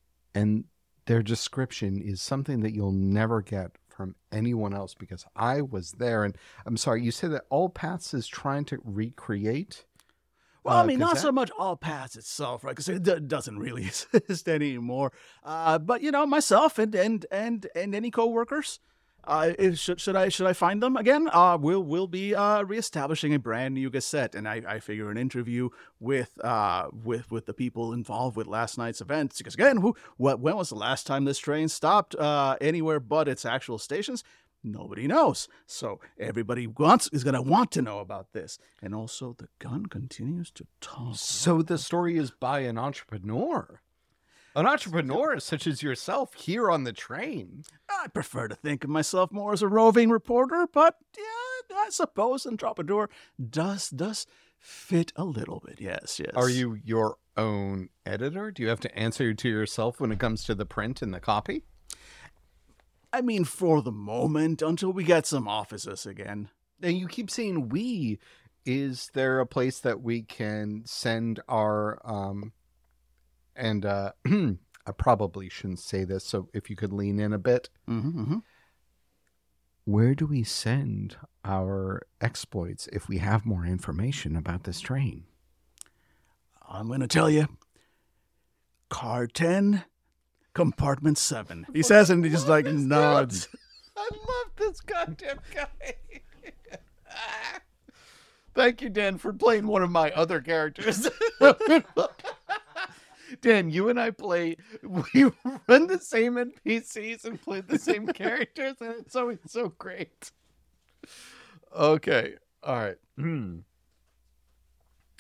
and their description is something that you'll never get from anyone else, because I was there. And I'm sorry, you said that All Paths is trying to recreate?
Well, I mean, uh, not so much All Paths itself, right? Because it d- doesn't really exist anymore. Uh, but, you know, myself and and and, and any coworkers, Uh, is, should should I should I find them again? Uh, we'll we'll be uh reestablishing a brand new Gazette, and I, I figure an interview with uh with with the people involved with last night's events. Because again, who what when was the last time this train stopped uh anywhere but its actual stations? Nobody knows. So everybody wants is gonna want to know about this, and also the gun continues to talk.
So the story is by an entrepreneur. An entrepreneur such as yourself here on the train.
I prefer to think of myself more as a roving reporter, but yeah, I suppose entrepreneur does does fit a little bit. Yes, yes.
Are you your own editor? Do you have to answer to yourself when it comes to the print and the copy?
I mean, for the moment, until we get some offices again.
And you keep saying we. Is there a place that we can send our... um? And uh, I probably shouldn't say this, so if you could lean in a bit.
Mm-hmm, mm-hmm.
Where do we send our exploits if we have more information about this train?
I'm going to tell you. Car ten, compartment seven. He says, and he just like nods.
I love this goddamn guy. Thank you, Dan, for playing one of my other characters. Dan, you and I play, we run the same N P Cs and play the same characters, and it's always so great. Okay. All right.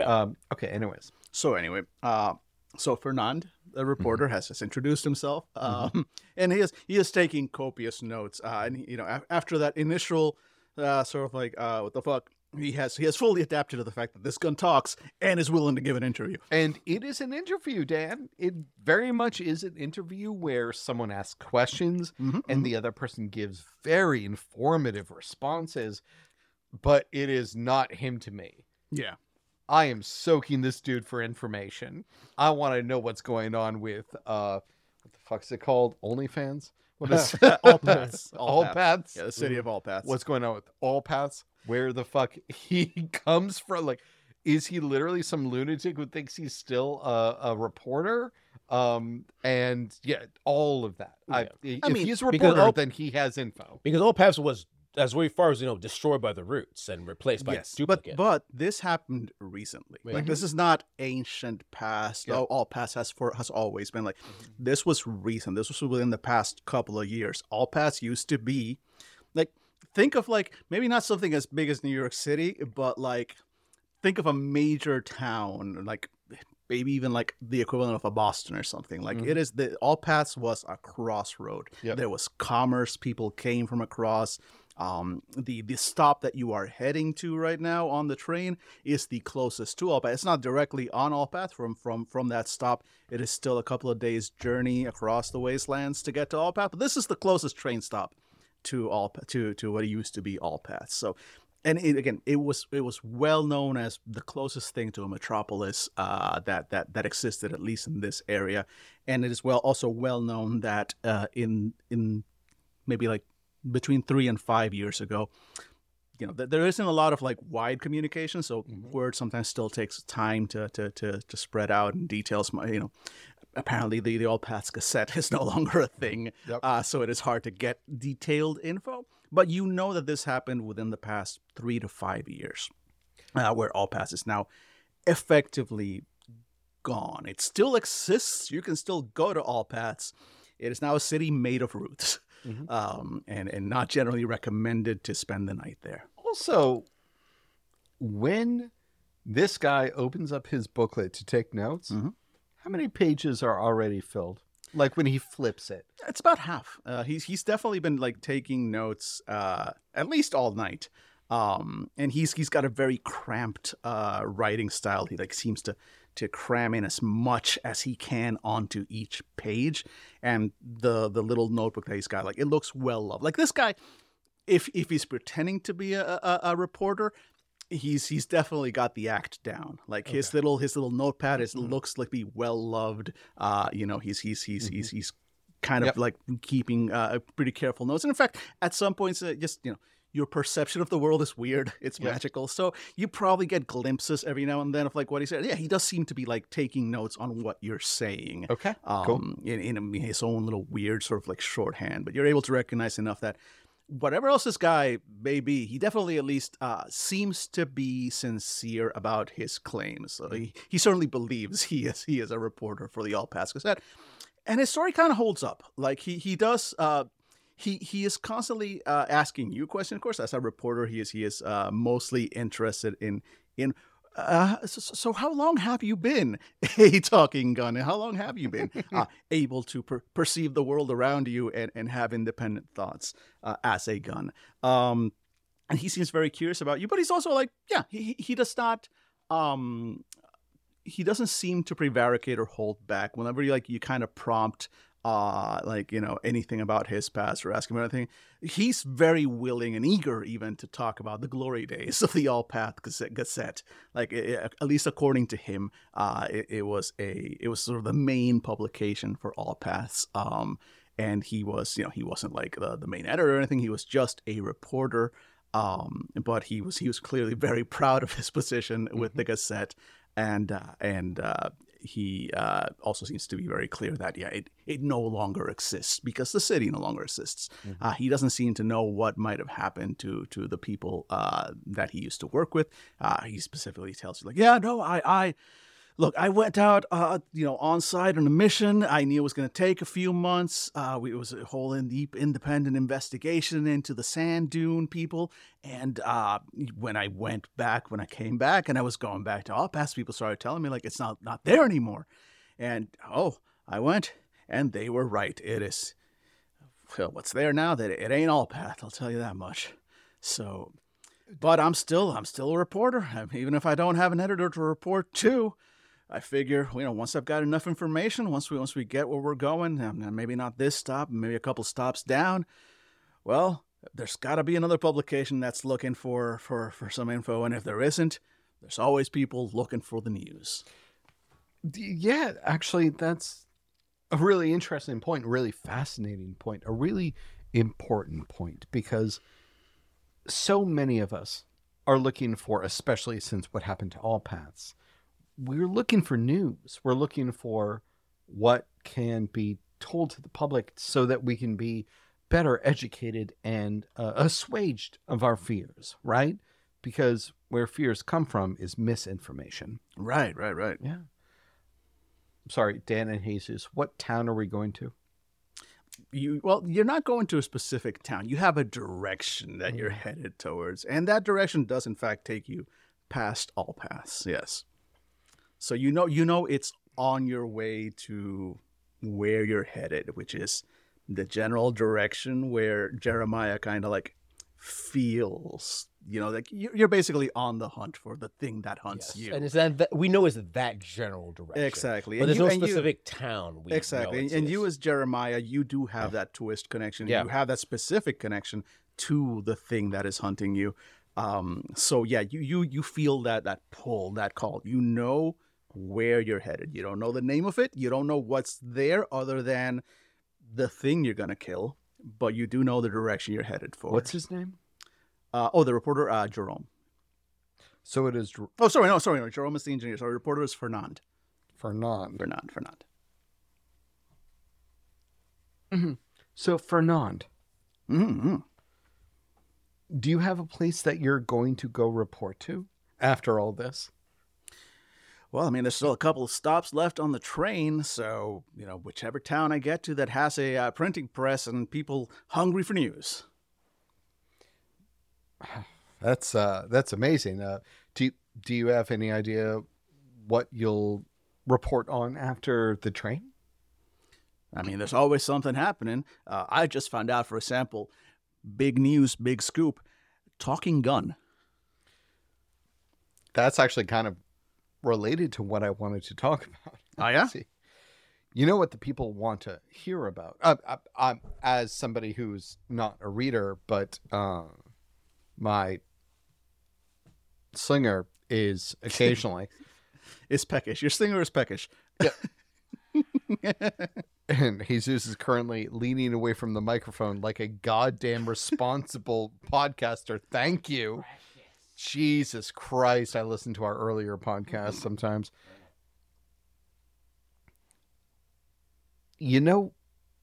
Um, okay. Anyways.
So anyway, uh, so Fernand, the reporter, mm-hmm. has just introduced himself, um, mm-hmm. and he is he is taking copious notes. Uh, and you know, a- after that initial uh, sort of like, uh, what the fuck, he has he has fully adapted to the fact that this gun talks and is willing to give an interview.
And it is an interview, Dan. It very much is an interview where someone asks questions mm-hmm, and mm-hmm. the other person gives very informative responses, but it is not him to me.
Yeah.
I am soaking this dude for information. I want to know what's going on with, uh, what the fuck's it called? OnlyFans? What is
All Paths.
All, All Paths. Paths?
Yeah, the city of All Paths.
What's going on with All Paths? Where the fuck he comes from? Like, is he literally some lunatic who thinks he's still a, a reporter? Um, and yeah, all of that. Yeah. I, if I mean, he's a reporter, all, then he has info.
Because All Paths was, as far as you know, destroyed by the Roots and replaced by
yes,
duplicate.
But, but this happened recently. Mm-hmm. Like, this is not ancient past. Yeah. Oh, All Paths has for has always been like, mm-hmm. this was recent. This was within the past couple of years. All Paths used to be like, think of like, maybe not something as big as New York City, but like, think of a major town, like maybe even like the equivalent of a Boston or something. Like mm-hmm. it is the All Paths was a crossroad. Yep. There was commerce. People came from across. Um, the the stop that you are heading to right now on the train is the closest to All Paths. It's not directly on All Paths from from from that stop. It is still a couple of days journey across the wastelands to get to All Paths. But this is the closest train stop to all to to what used to be All Paths. So, and it, again, it was it was well known as the closest thing to a metropolis uh, that that that existed, at least in this area. And it is well also well known that uh, in in maybe like between three and five years ago, you know, th- there isn't a lot of like wide communication. So mm-hmm. word sometimes still takes time to to to to spread out, and details, you know. Apparently, the, the All Paths Gazette is no longer a thing, yep. uh, so it is hard to get detailed info. But you know that this happened within the past three to five years, uh, where All Paths is now effectively gone. It still exists. You can still go to All Paths. It is now a city made of roots, mm-hmm. um, and, and not generally recommended to spend the night there.
Also, when this guy opens up his booklet to take notes, mm-hmm. how many pages are already filled? Like when he flips it?
It's about half. Uh, he's he's definitely been like taking notes uh, at least all night. Um, and he's he's got a very cramped uh, writing style. He like seems to to cram in as much as he can onto each page. And the the little notebook that he's got, like, it looks well loved. Like, this guy, if if he's pretending to be a, a, a reporter, He's he's definitely got the act down. Like okay. his little his little notepad is mm-hmm. looks like be well loved. Uh, you know, he's he's he's mm-hmm. he's he's kind of yep. like keeping uh, pretty careful notes. And in fact, at some points, uh, just you know, your perception of the world is weird. It's yep. magical. So you probably get glimpses every now and then of like what he said. Yeah, he does seem to be like taking notes on what you're saying.
Okay,
um,
cool.
In in his own little weird sort of like shorthand, but you're able to recognize enough that. Whatever else this guy may be, he definitely at least uh, seems to be sincere about his claims. So he, he certainly believes he is he is a reporter for the All Paths Gazette, and his story kind of holds up. Like he he does. Uh, he he is constantly uh, asking you questions. Of course, as a reporter, he is he is uh, mostly interested in in. Uh, so, so how long have you been a talking gun? And how long have you been uh, able to per- perceive the world around you and, and have independent thoughts uh, as a gun? Um, and he seems very curious about you, but he's also like, yeah, he he does not, um, he doesn't seem to prevaricate or hold back. Whenever you like, you kind of prompt. Uh, like, you know, anything about his past or ask him anything, he's very willing and eager even to talk about the glory days of the All Paths Gazette. Like, it, at least according to him, uh, it, it was a, it was sort of the main publication for All Paths. Um, and he was, you know, he wasn't like the, the main editor or anything. He was just a reporter. Um, but he was, he was clearly very proud of his position with mm-hmm. the Gazette. And, uh, and, uh, he uh, also seems to be very clear that, yeah, it, it no longer exists because the city no longer exists. Mm-hmm. Uh, he doesn't seem to know what might have happened to to the people uh, that he used to work with. Uh, he specifically tells you, like, yeah, no, I, I Look, I went out, uh, you know, on site on a mission. I knew it was going to take a few months. Uh, we, it was a whole in deep independent investigation into the sand dune people. And uh, when I went back, when I came back, and I was going back to All Pass, people started telling me like it's not not there anymore. And oh, I went, and they were right. It is. Well, what's there now? That it ain't All Path. I'll tell you that much. So, but I'm still I'm still a reporter. I mean, even if I don't have an editor to report to. I figure, you know, once I've got enough information, once we once we get where we're going, and maybe not this stop, maybe a couple stops down, well, there's got to be another publication that's looking for, for, for some info. And if there isn't, there's always people looking for the news.
Yeah, actually, that's a really interesting point, a really fascinating point, a really important point, because so many of us are looking for, especially since what happened to All Paths, we're looking for news. We're looking for what can be told to the public so that we can be better educated and uh, assuaged of our fears, right? Because where fears come from is misinformation.
Right, right, right.
Yeah. Sorry, Dan and Jesus, what town are we going to?
You well, you're not going to a specific town. You have a direction that you're headed towards, and that direction does in fact take you past All Paths. Yes. So you know you know it's on your way to where you're headed, which is the general direction where Jeremiah kind of like feels, you know, like you're basically on the hunt for the thing that hunts
Yes.
you.
And it's that, that we know it's that general direction.
Exactly.
But
And
there's
you-
no
and you-
specific town. We
Exactly.
know
And,
it
and
is.
you as Jeremiah, you do have that twist connection.
Yeah.
You have that specific connection to the thing that is hunting you. Um, so yeah, you you you feel that that pull, that call. You know where you're headed. You don't know the name of it. You don't know what's there other than the thing you're gonna kill, but you do know the direction you're headed for.
What's his name?
Uh, oh, the reporter, uh, Jerome.
So it is Dr-
Oh, sorry, no, sorry, no. Jerome is the engineer. Sorry, reporter is Fernand.
Fernand.
Fernand, Fernand.
Mm-hmm. So Fernand,
Mm-hmm.
do you have a place that you're going to go report to after all this?
Well, I mean, there's still a couple of stops left on the train, so, you know, whichever town I get to that has a uh, printing press and people hungry for news.
That's uh, that's amazing. Uh, do you, do you have any idea what you'll report on after the train?
I mean, there's always something happening. Uh, I just found out, for example, big news, big scoop, talking gun.
That's actually kind of related to what I wanted to talk about.
Oh, yeah?
See, you know what the people want to hear about? Uh, I, I'm as somebody who's not a reader, but uh, my slinger is occasionally.
Is peckish. Your stinger is peckish.
And Jesus is currently leaning away from the microphone like a goddamn responsible podcaster. Thank you. Jesus Christ. I listen to our earlier podcast sometimes. You know,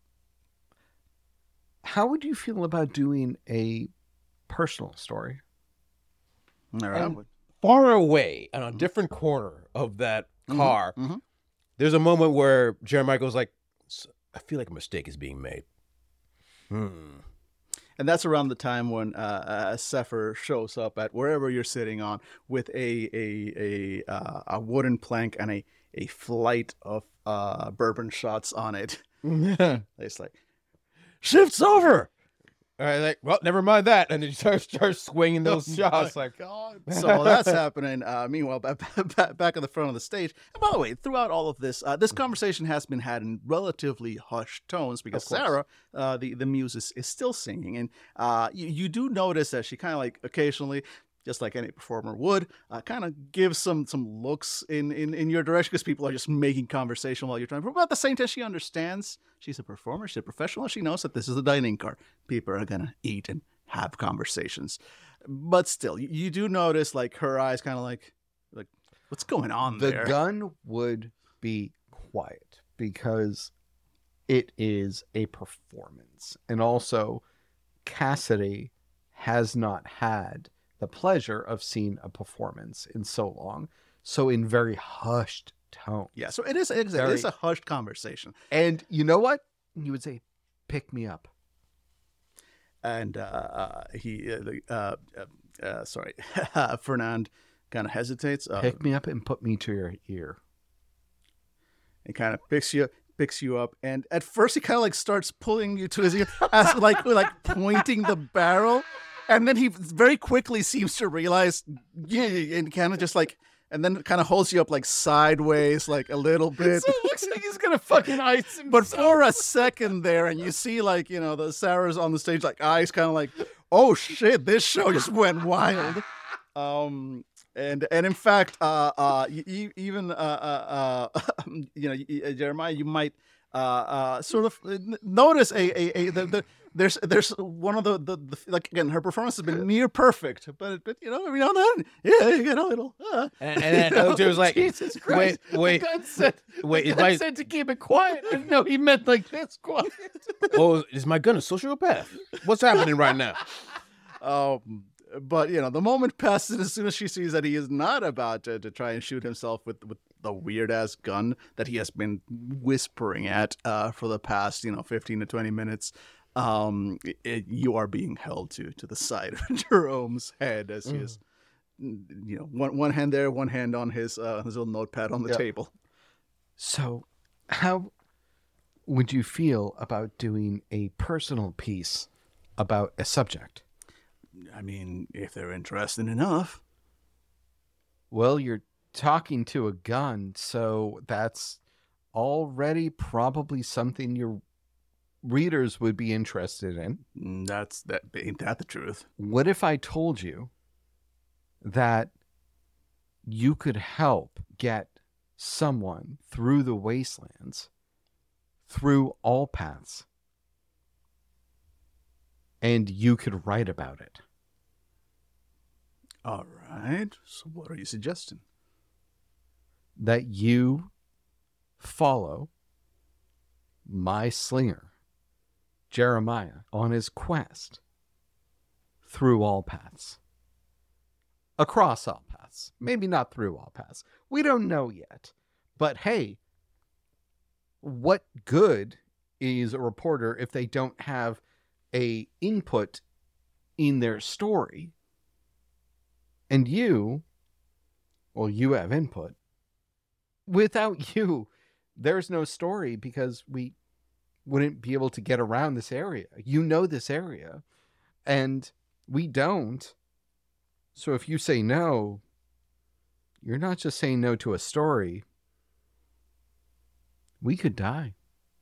how would you feel about doing a personal story?
All right.
And far away on a different corner of that car,
Mm-hmm.
there's a moment where Jeremiah goes like, I feel like a mistake is being made. Hmm.
And that's around the time when uh, uh, Sepher shows up at wherever you're sitting on with a a a, uh, a wooden plank and a, a flight of uh, bourbon shots on it. It's like,
Shift's over. All right, like, well, never mind that. And then he starts, starts swinging those shots like,
God.
so while that's happening. Uh, meanwhile, back, back, back at the front of the stage. And by the way, throughout all of this, uh, this conversation has been had in relatively hushed tones because
Of course.
Sarah, uh, the the muse, is, is still singing, and uh, you, you do notice that she kind of like occasionally, just like any performer would, uh, kind of gives some some looks in, in, in your direction because people are just making conversation while you're trying. But at the same time, she understands. She's a performer. She's a professional. She knows that this is a dining car. People are gonna eat and have conversations. But still, you, you do notice like her eyes kind of like, like what's going on
The
there?
gun would be quiet because it is a performance. And also, Cassidy has not had the pleasure of seeing a performance in so long. So in very hushed tone.
Yeah, so it is it is,
Very-
it is a hushed conversation.
And you know what? You would say, pick me up.
And uh, uh, he, uh, the- uh, uh, uh, sorry, Fernand kind of hesitates. Uh,
Pick me up and put me to your ear.
He kind of picks you picks you up, and at first he kind of like starts pulling you to his ear, as like like pointing the barrel, and then he very quickly seems to realize, yeah, and kind of just like, and then kind of holds you up like sideways, like a little bit.
So it looks like he's gonna fucking ice him.
But for a second there, and you see like, you know, the Sarah's on the stage, like eyes kind of like, oh shit, this show just went wild. Um, and and in fact, uh, uh, y- y- even uh, uh, uh, you know, y- y- Jeremiah, you might uh, uh, sort of n- notice a a, a the, the there's there's one of the, the the like again, her performance has been near perfect, but but you know every now and then, yeah, you get a little. Uh,
And, and then O J was like,
Jesus Christ.
wait, wait,
The gun said,
wait,
the
is
gun
my,
said to keep it quiet. No, he meant like this quiet.
oh, is my gun a sociopath? What's happening right now?
Um, but you know, the moment passes as soon as she sees that he is not about to, to try and shoot himself with, with the weird ass gun that he has been whispering at uh, for the past, you know, fifteen to twenty minutes. Um, it, you are being held to to the side of Jerome's head as he is, you know, one one hand there, one hand on his uh, his little notepad on the
Yep.
table.
So, how would you feel about doing a personal piece about a subject?
I mean, if they're interested enough.
Well, you're talking to a gun, so that's already probably something your readers would be interested in.
Mm, That's that ain't that the truth?
What if I told you that you could help get someone through the wastelands, through all paths, and you could write about it?
All right. So what are you suggesting?
That you follow my slinger, Jeremiah, on his quest through all paths. Across all paths. Maybe not through all paths. We don't know yet. But hey, what good is a reporter if they don't have a input in their story? And you, well, you have input. Without you, there's no story because we wouldn't be able to get around this area. You know this area, and we don't. So if you say no, you're not just saying no to a story. We could die.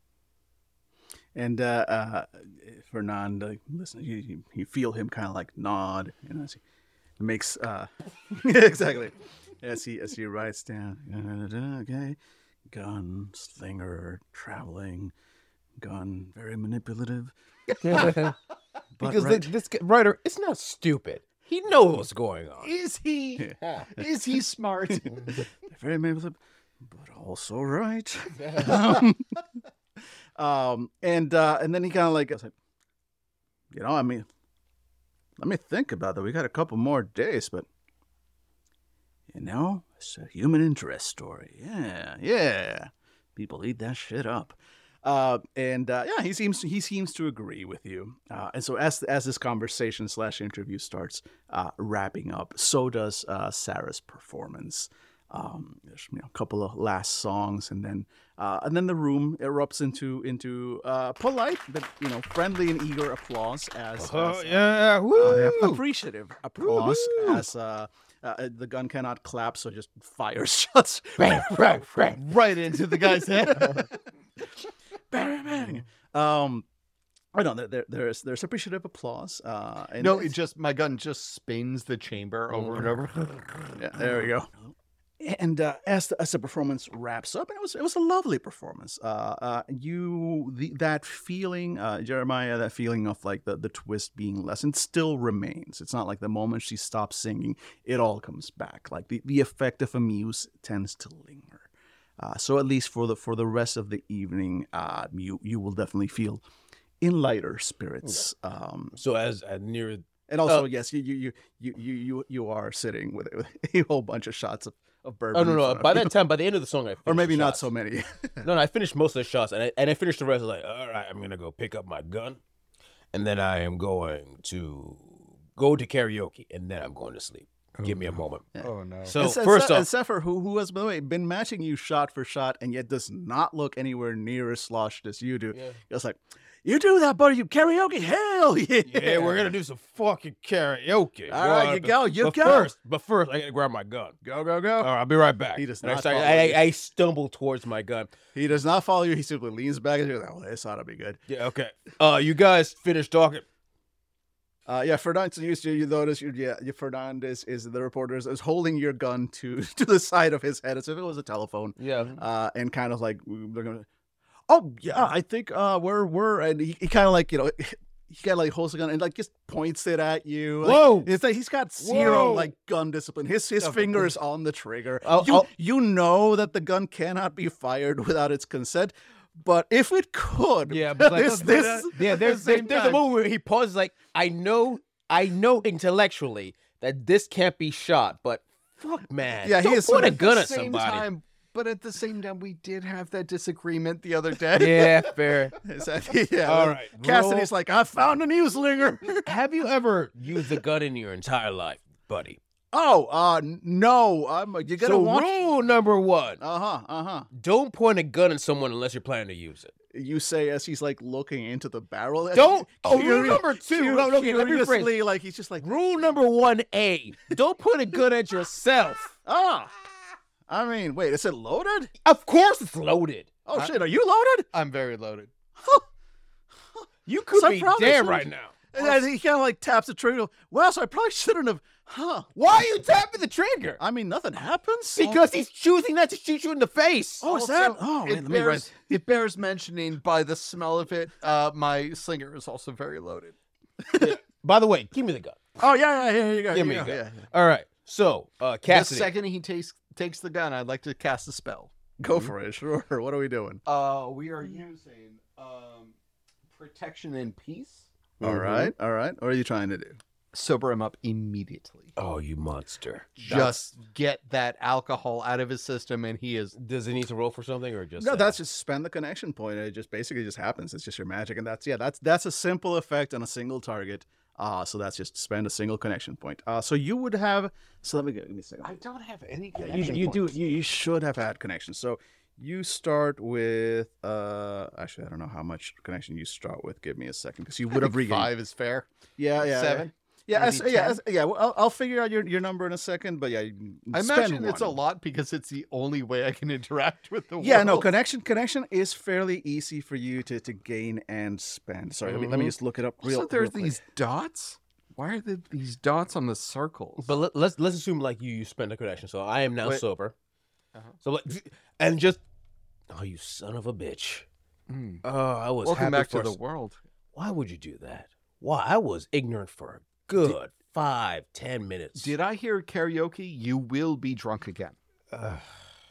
And uh, uh, Fernand, uh, listen, you, you, you feel him kind of like nod, you know, as he makes uh, exactly as he as he writes down. Okay, gun slinger, traveling, gun, very manipulative. But
Because
right-
the, this g- writer is not stupid. He knows what's going on.
Is he? Is he smart?
very manipulative, but also right. um, um, and uh, and then he kind of like, you know, I mean, let me think about that. We got a couple more days, but you know, it's a human interest story. Yeah, yeah. People eat that shit up. Uh, and uh, yeah, he seems he seems to agree with you. Uh, and so as as this conversation slash interview starts uh, wrapping up, so does uh, Sarah's performance. Um, there's you know, a couple of last songs, and then uh, and then the room erupts into into uh, polite but you know friendly and eager applause as,
Oh
as
yeah,
uh,
woo!
appreciative applause
Woo-hoo.
as uh, uh, the gun cannot clap, so just fires shots
Bang, bang, bang.
Right into the guy's head.
bang, bang. Um, I know there, there, there's there's appreciative applause. Uh, and
No, it just my gun just spins the chamber over and over.
yeah, there we go. And uh, as the as the performance wraps up, and it was it was a lovely performance. Uh, uh, you the that feeling, uh, Jeremiah, that feeling of like the, the twist being lessened still remains. It's not like the moment she stops singing, it all comes back. Like the, the effect of a muse tends to linger. Uh, so at least for the for the rest of the evening, uh, you you will definitely feel in lighter spirits. Um,
So as uh, near
and also,
Uh,
yes, you you you you you you you are sitting with, with a whole bunch of shots of, of bourbon.
Oh no,
in
no.
front of
By
you.
that time, by the end of the song, I finished
or maybe
the
not
shots.
so many.
No, no, I finished most of the shots, and I and I finished the rest. I was like, all right, I'm gonna go pick up my gun, and then I am going to go to karaoke, and then I'm going to sleep. Give me a moment.
Oh no.
So
And,
first
and
off,
Zephyr, who who has by the way been matching you shot for shot, and yet does not look anywhere near as sloshed as you do.
Yeah.
It's like, you do that, buddy. You karaoke, hell yeah!
yeah, we're gonna do some fucking karaoke.
All right, you go, you
but
go.
First, but first, I gotta grab my gun.
Go, go, go.
All right, I'll be right back.
He does
And I,
not
start-
follow
I,
you.
I, I stumble towards my gun.
He does not follow you. He simply leans back and you're like, oh, this ought to be good.
Yeah, okay. Uh, you guys finished talking.
Uh, yeah, Fernandez, you, you notice, you, yeah, you, Fernandez is the reporter is, is holding your gun to to the side of his head as if it was a telephone,
Yeah.
uh, and kind of like they're gonna. Oh yeah, I think uh, we're we're and he, he kind of like you know. He kind of like holds the gun and like just points it at you. Like,
Whoa!
It's like he's got zero
Whoa!
like gun discipline. His his
No,
finger is on the trigger.
I'll-
you
I'll-
you know that the gun cannot be fired without its consent, but if it could,
Yeah, but like,
this this
yeah, there's
the
there's,
same
there's a
time-
moment where he pauses, like, I know, I know intellectually that this can't be shot, but fuck, man,
Yeah, he
don't
is-
point a
at the
gun at
Same
somebody.
time, but at the same time, we did have that disagreement the other day.
Yeah, fair.
Is that- yeah.
All right,
Cassidy's like, I found a newslinger.
Have you ever used a gun in your entire life, buddy?
oh, uh, n- no. I'm. You gotta
So
watch.
rule number one:
Uh huh. Uh huh.
don't point a gun at someone unless you're planning to use it.
You say as he's like looking into the barrel.
Don't. Oh, rule
Curi-
number two.
cu-
No, no, okay, let me rephrase.
curiously, like he's just like,
Rule number one A: don't point a gun at yourself.
ah. I mean, wait, is it loaded?
Of course, it's loaded.
Oh
I-
shit, are you loaded?
I'm very loaded.
You could
So
be
probably
dead
should-
right now.
And then he kind of like taps the trigger. Well, so I probably shouldn't have. Huh?
Why are you tapping the trigger?
I mean, nothing happens.
Because he's choosing not to shoot you in the face.
Oh, is
Also,
that? Oh, wait,
it,
let me
bears,
write.
it bears mentioning by the smell of it, uh, my slinger is also very loaded.
By the way, give me the gun.
Oh yeah, yeah, here you go.
Give
here
me
you
a
go.
gun.
Yeah, yeah.
All right. So, uh,
The
Cassidy.
second he takes takes the gun, I'd like to cast a spell.
Go for it. Sure. What are we doing?
Uh, we are using um, protection and peace.
All right. All right. What are you trying to do?
Sober him up immediately.
Oh, you monster.
Just get that alcohol out of his system, and he is.
Does it need to roll for something or just
No,
uh,
that's just spend the connection point. It just basically just happens. It's just your magic, and that's yeah, that's that's a simple effect on a single target. Uh so that's just spend a single connection point. Uh, so you would have. So let me give me a second.
I don't have any.
You,
connection
you do.
points.
You, you should have had connection. So you start with. Uh, actually, I don't know how much connection you start with. Give me a second, because you
I
would have
think
regained.
five is fair.
Yeah, yeah,
Seven.
Yeah,
Maybe
as, yeah,
ten?
as, yeah. Well, I'll, I'll figure out your, your number in a second. But yeah, you
I
spend
imagine it's a
one.
lot because it's the only way I can interact with the world.
Yeah, no, connection connection is fairly easy for you to, to gain and spend. Sorry, let me let me
Mhm.
just look it up real.
Also, there's
real quick.
these dots. Why are there these dots on the circles?
But let, let's let's assume like you, you spend a connection. So I am now
Wait.
sober.
Uh-huh.
So like, and just oh, you son of a bitch.
Mm.
Oh, I was
Welcome
happy
back
for
to
a
the
s-
world.
Why would you do that? Why? I was ignorant for a good five, ten minutes.
Did I hear karaoke? You will be drunk again.
Ugh.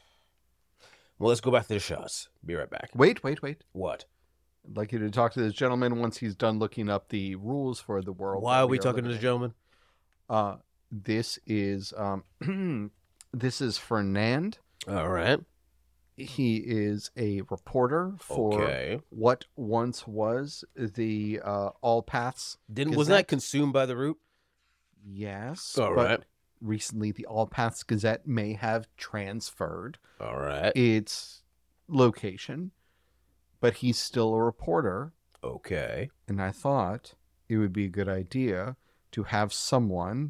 Well, let's go back to the shots. Be right back.
Wait, wait, wait.
What?
I'd like you to talk to this gentleman once he's done looking up the rules for the world.
Why
that
are we talking to
living
this
in.
gentleman?
Uh, this is um, this is Fernand.
All right.
He is a reporter for
Okay.
what once was the uh, All Paths.
Didn't
Gazette?
was that consumed by the root?
Yes.
All
but
right.
recently, the All Paths Gazette may have transferred
All right.
its location, but he's still a reporter.
Okay.
And I thought it would be a good idea to have someone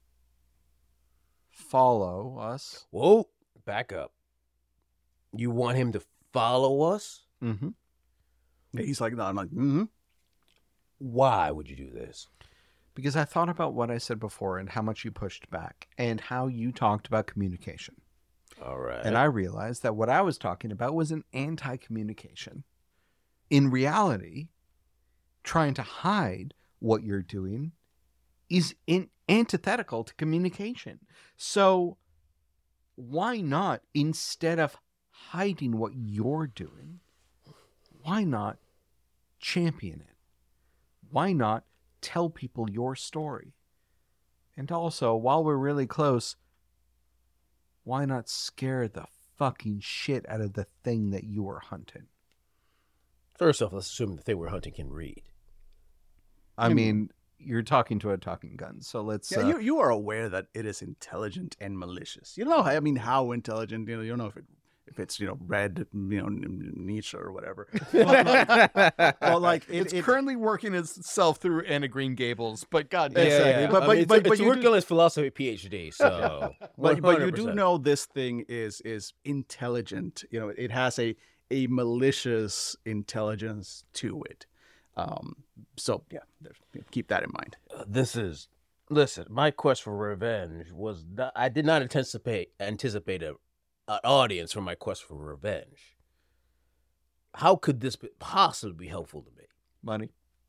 follow us.
Whoa. Back up. You want him to follow us?
Mm-hmm.
Yeah, he's like, no, I'm like, mm-hmm.
Why would you do this?
Because I thought about what I said before and how much you pushed back and how you talked about communication.
All right.
And I realized that what I was talking about was an anti-communication. In reality, trying to hide what you're doing is in antithetical to communication. So why not, instead of hiding what you're doing, why not champion it? Why not tell people your story? And also, while we're really close, why not scare the fucking shit out of the thing that you were hunting?
First off, let's assume the thing we're hunting can read.
I mean, you're talking to a talking gun, so let's.
Yeah,
uh,
you you are aware that it is intelligent and malicious. You know, I mean, how intelligent? You know, you don't know if it if it's you know red, you know, Nietzsche or whatever. Well, like, well, like it,
it's
it,
currently working itself through Anna Green Gables, but God,
Yeah,
damn.
yeah, yeah.
But-
I
but-
mean,
but-
it's,
but
it's
you
working
do-
on his philosophy PhD, so
but, but you do
one hundred percent.
know this thing is is intelligent. You know, it has a a malicious intelligence to it. Um, so yeah, there's- keep that in mind.
Uh, this is listen. My quest for revenge was not, I did not anticipate anticipate a an audience for my quest for revenge. How could this be, possibly be helpful to me?
Money.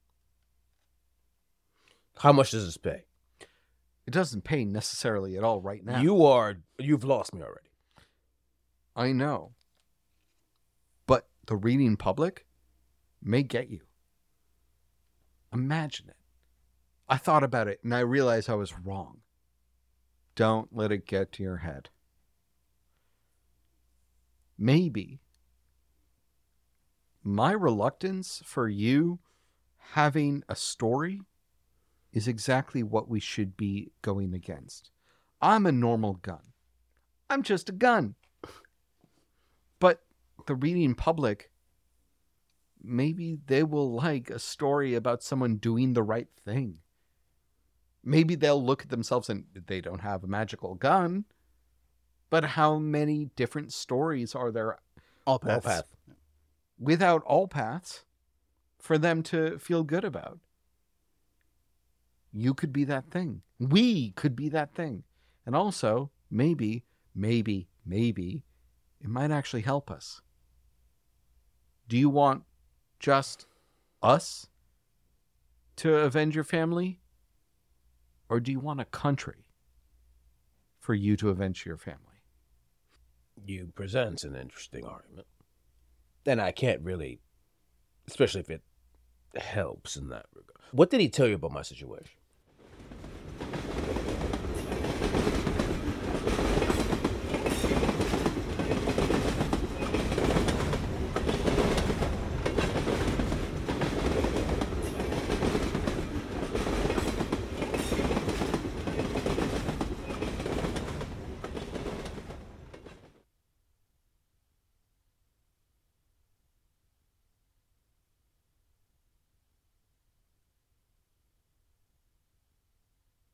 How much does this pay?
It doesn't pay necessarily at all right now.
You are you've lost me already.
I know. But the reading public may get you. Imagine it. I thought about it and I realized I was wrong. Don't let it get to your head. Maybe my reluctance for you having a story is exactly what we should be going against. I'm a normal gun. I'm just a gun. But the reading public, maybe they will like a story about someone doing the right thing. Maybe they'll look at themselves and they don't have a magical gun, but how many different stories are there
All paths.
path.
without all paths for them to feel good about? You could be that thing. We could be that thing. And also, maybe, maybe, maybe, it might actually help us. Do you want just us to avenge your family? Or do you want a country for you to avenge your family?
You present an interesting argument. And I can't really, especially if it helps in that regard. What did he tell you about my situation?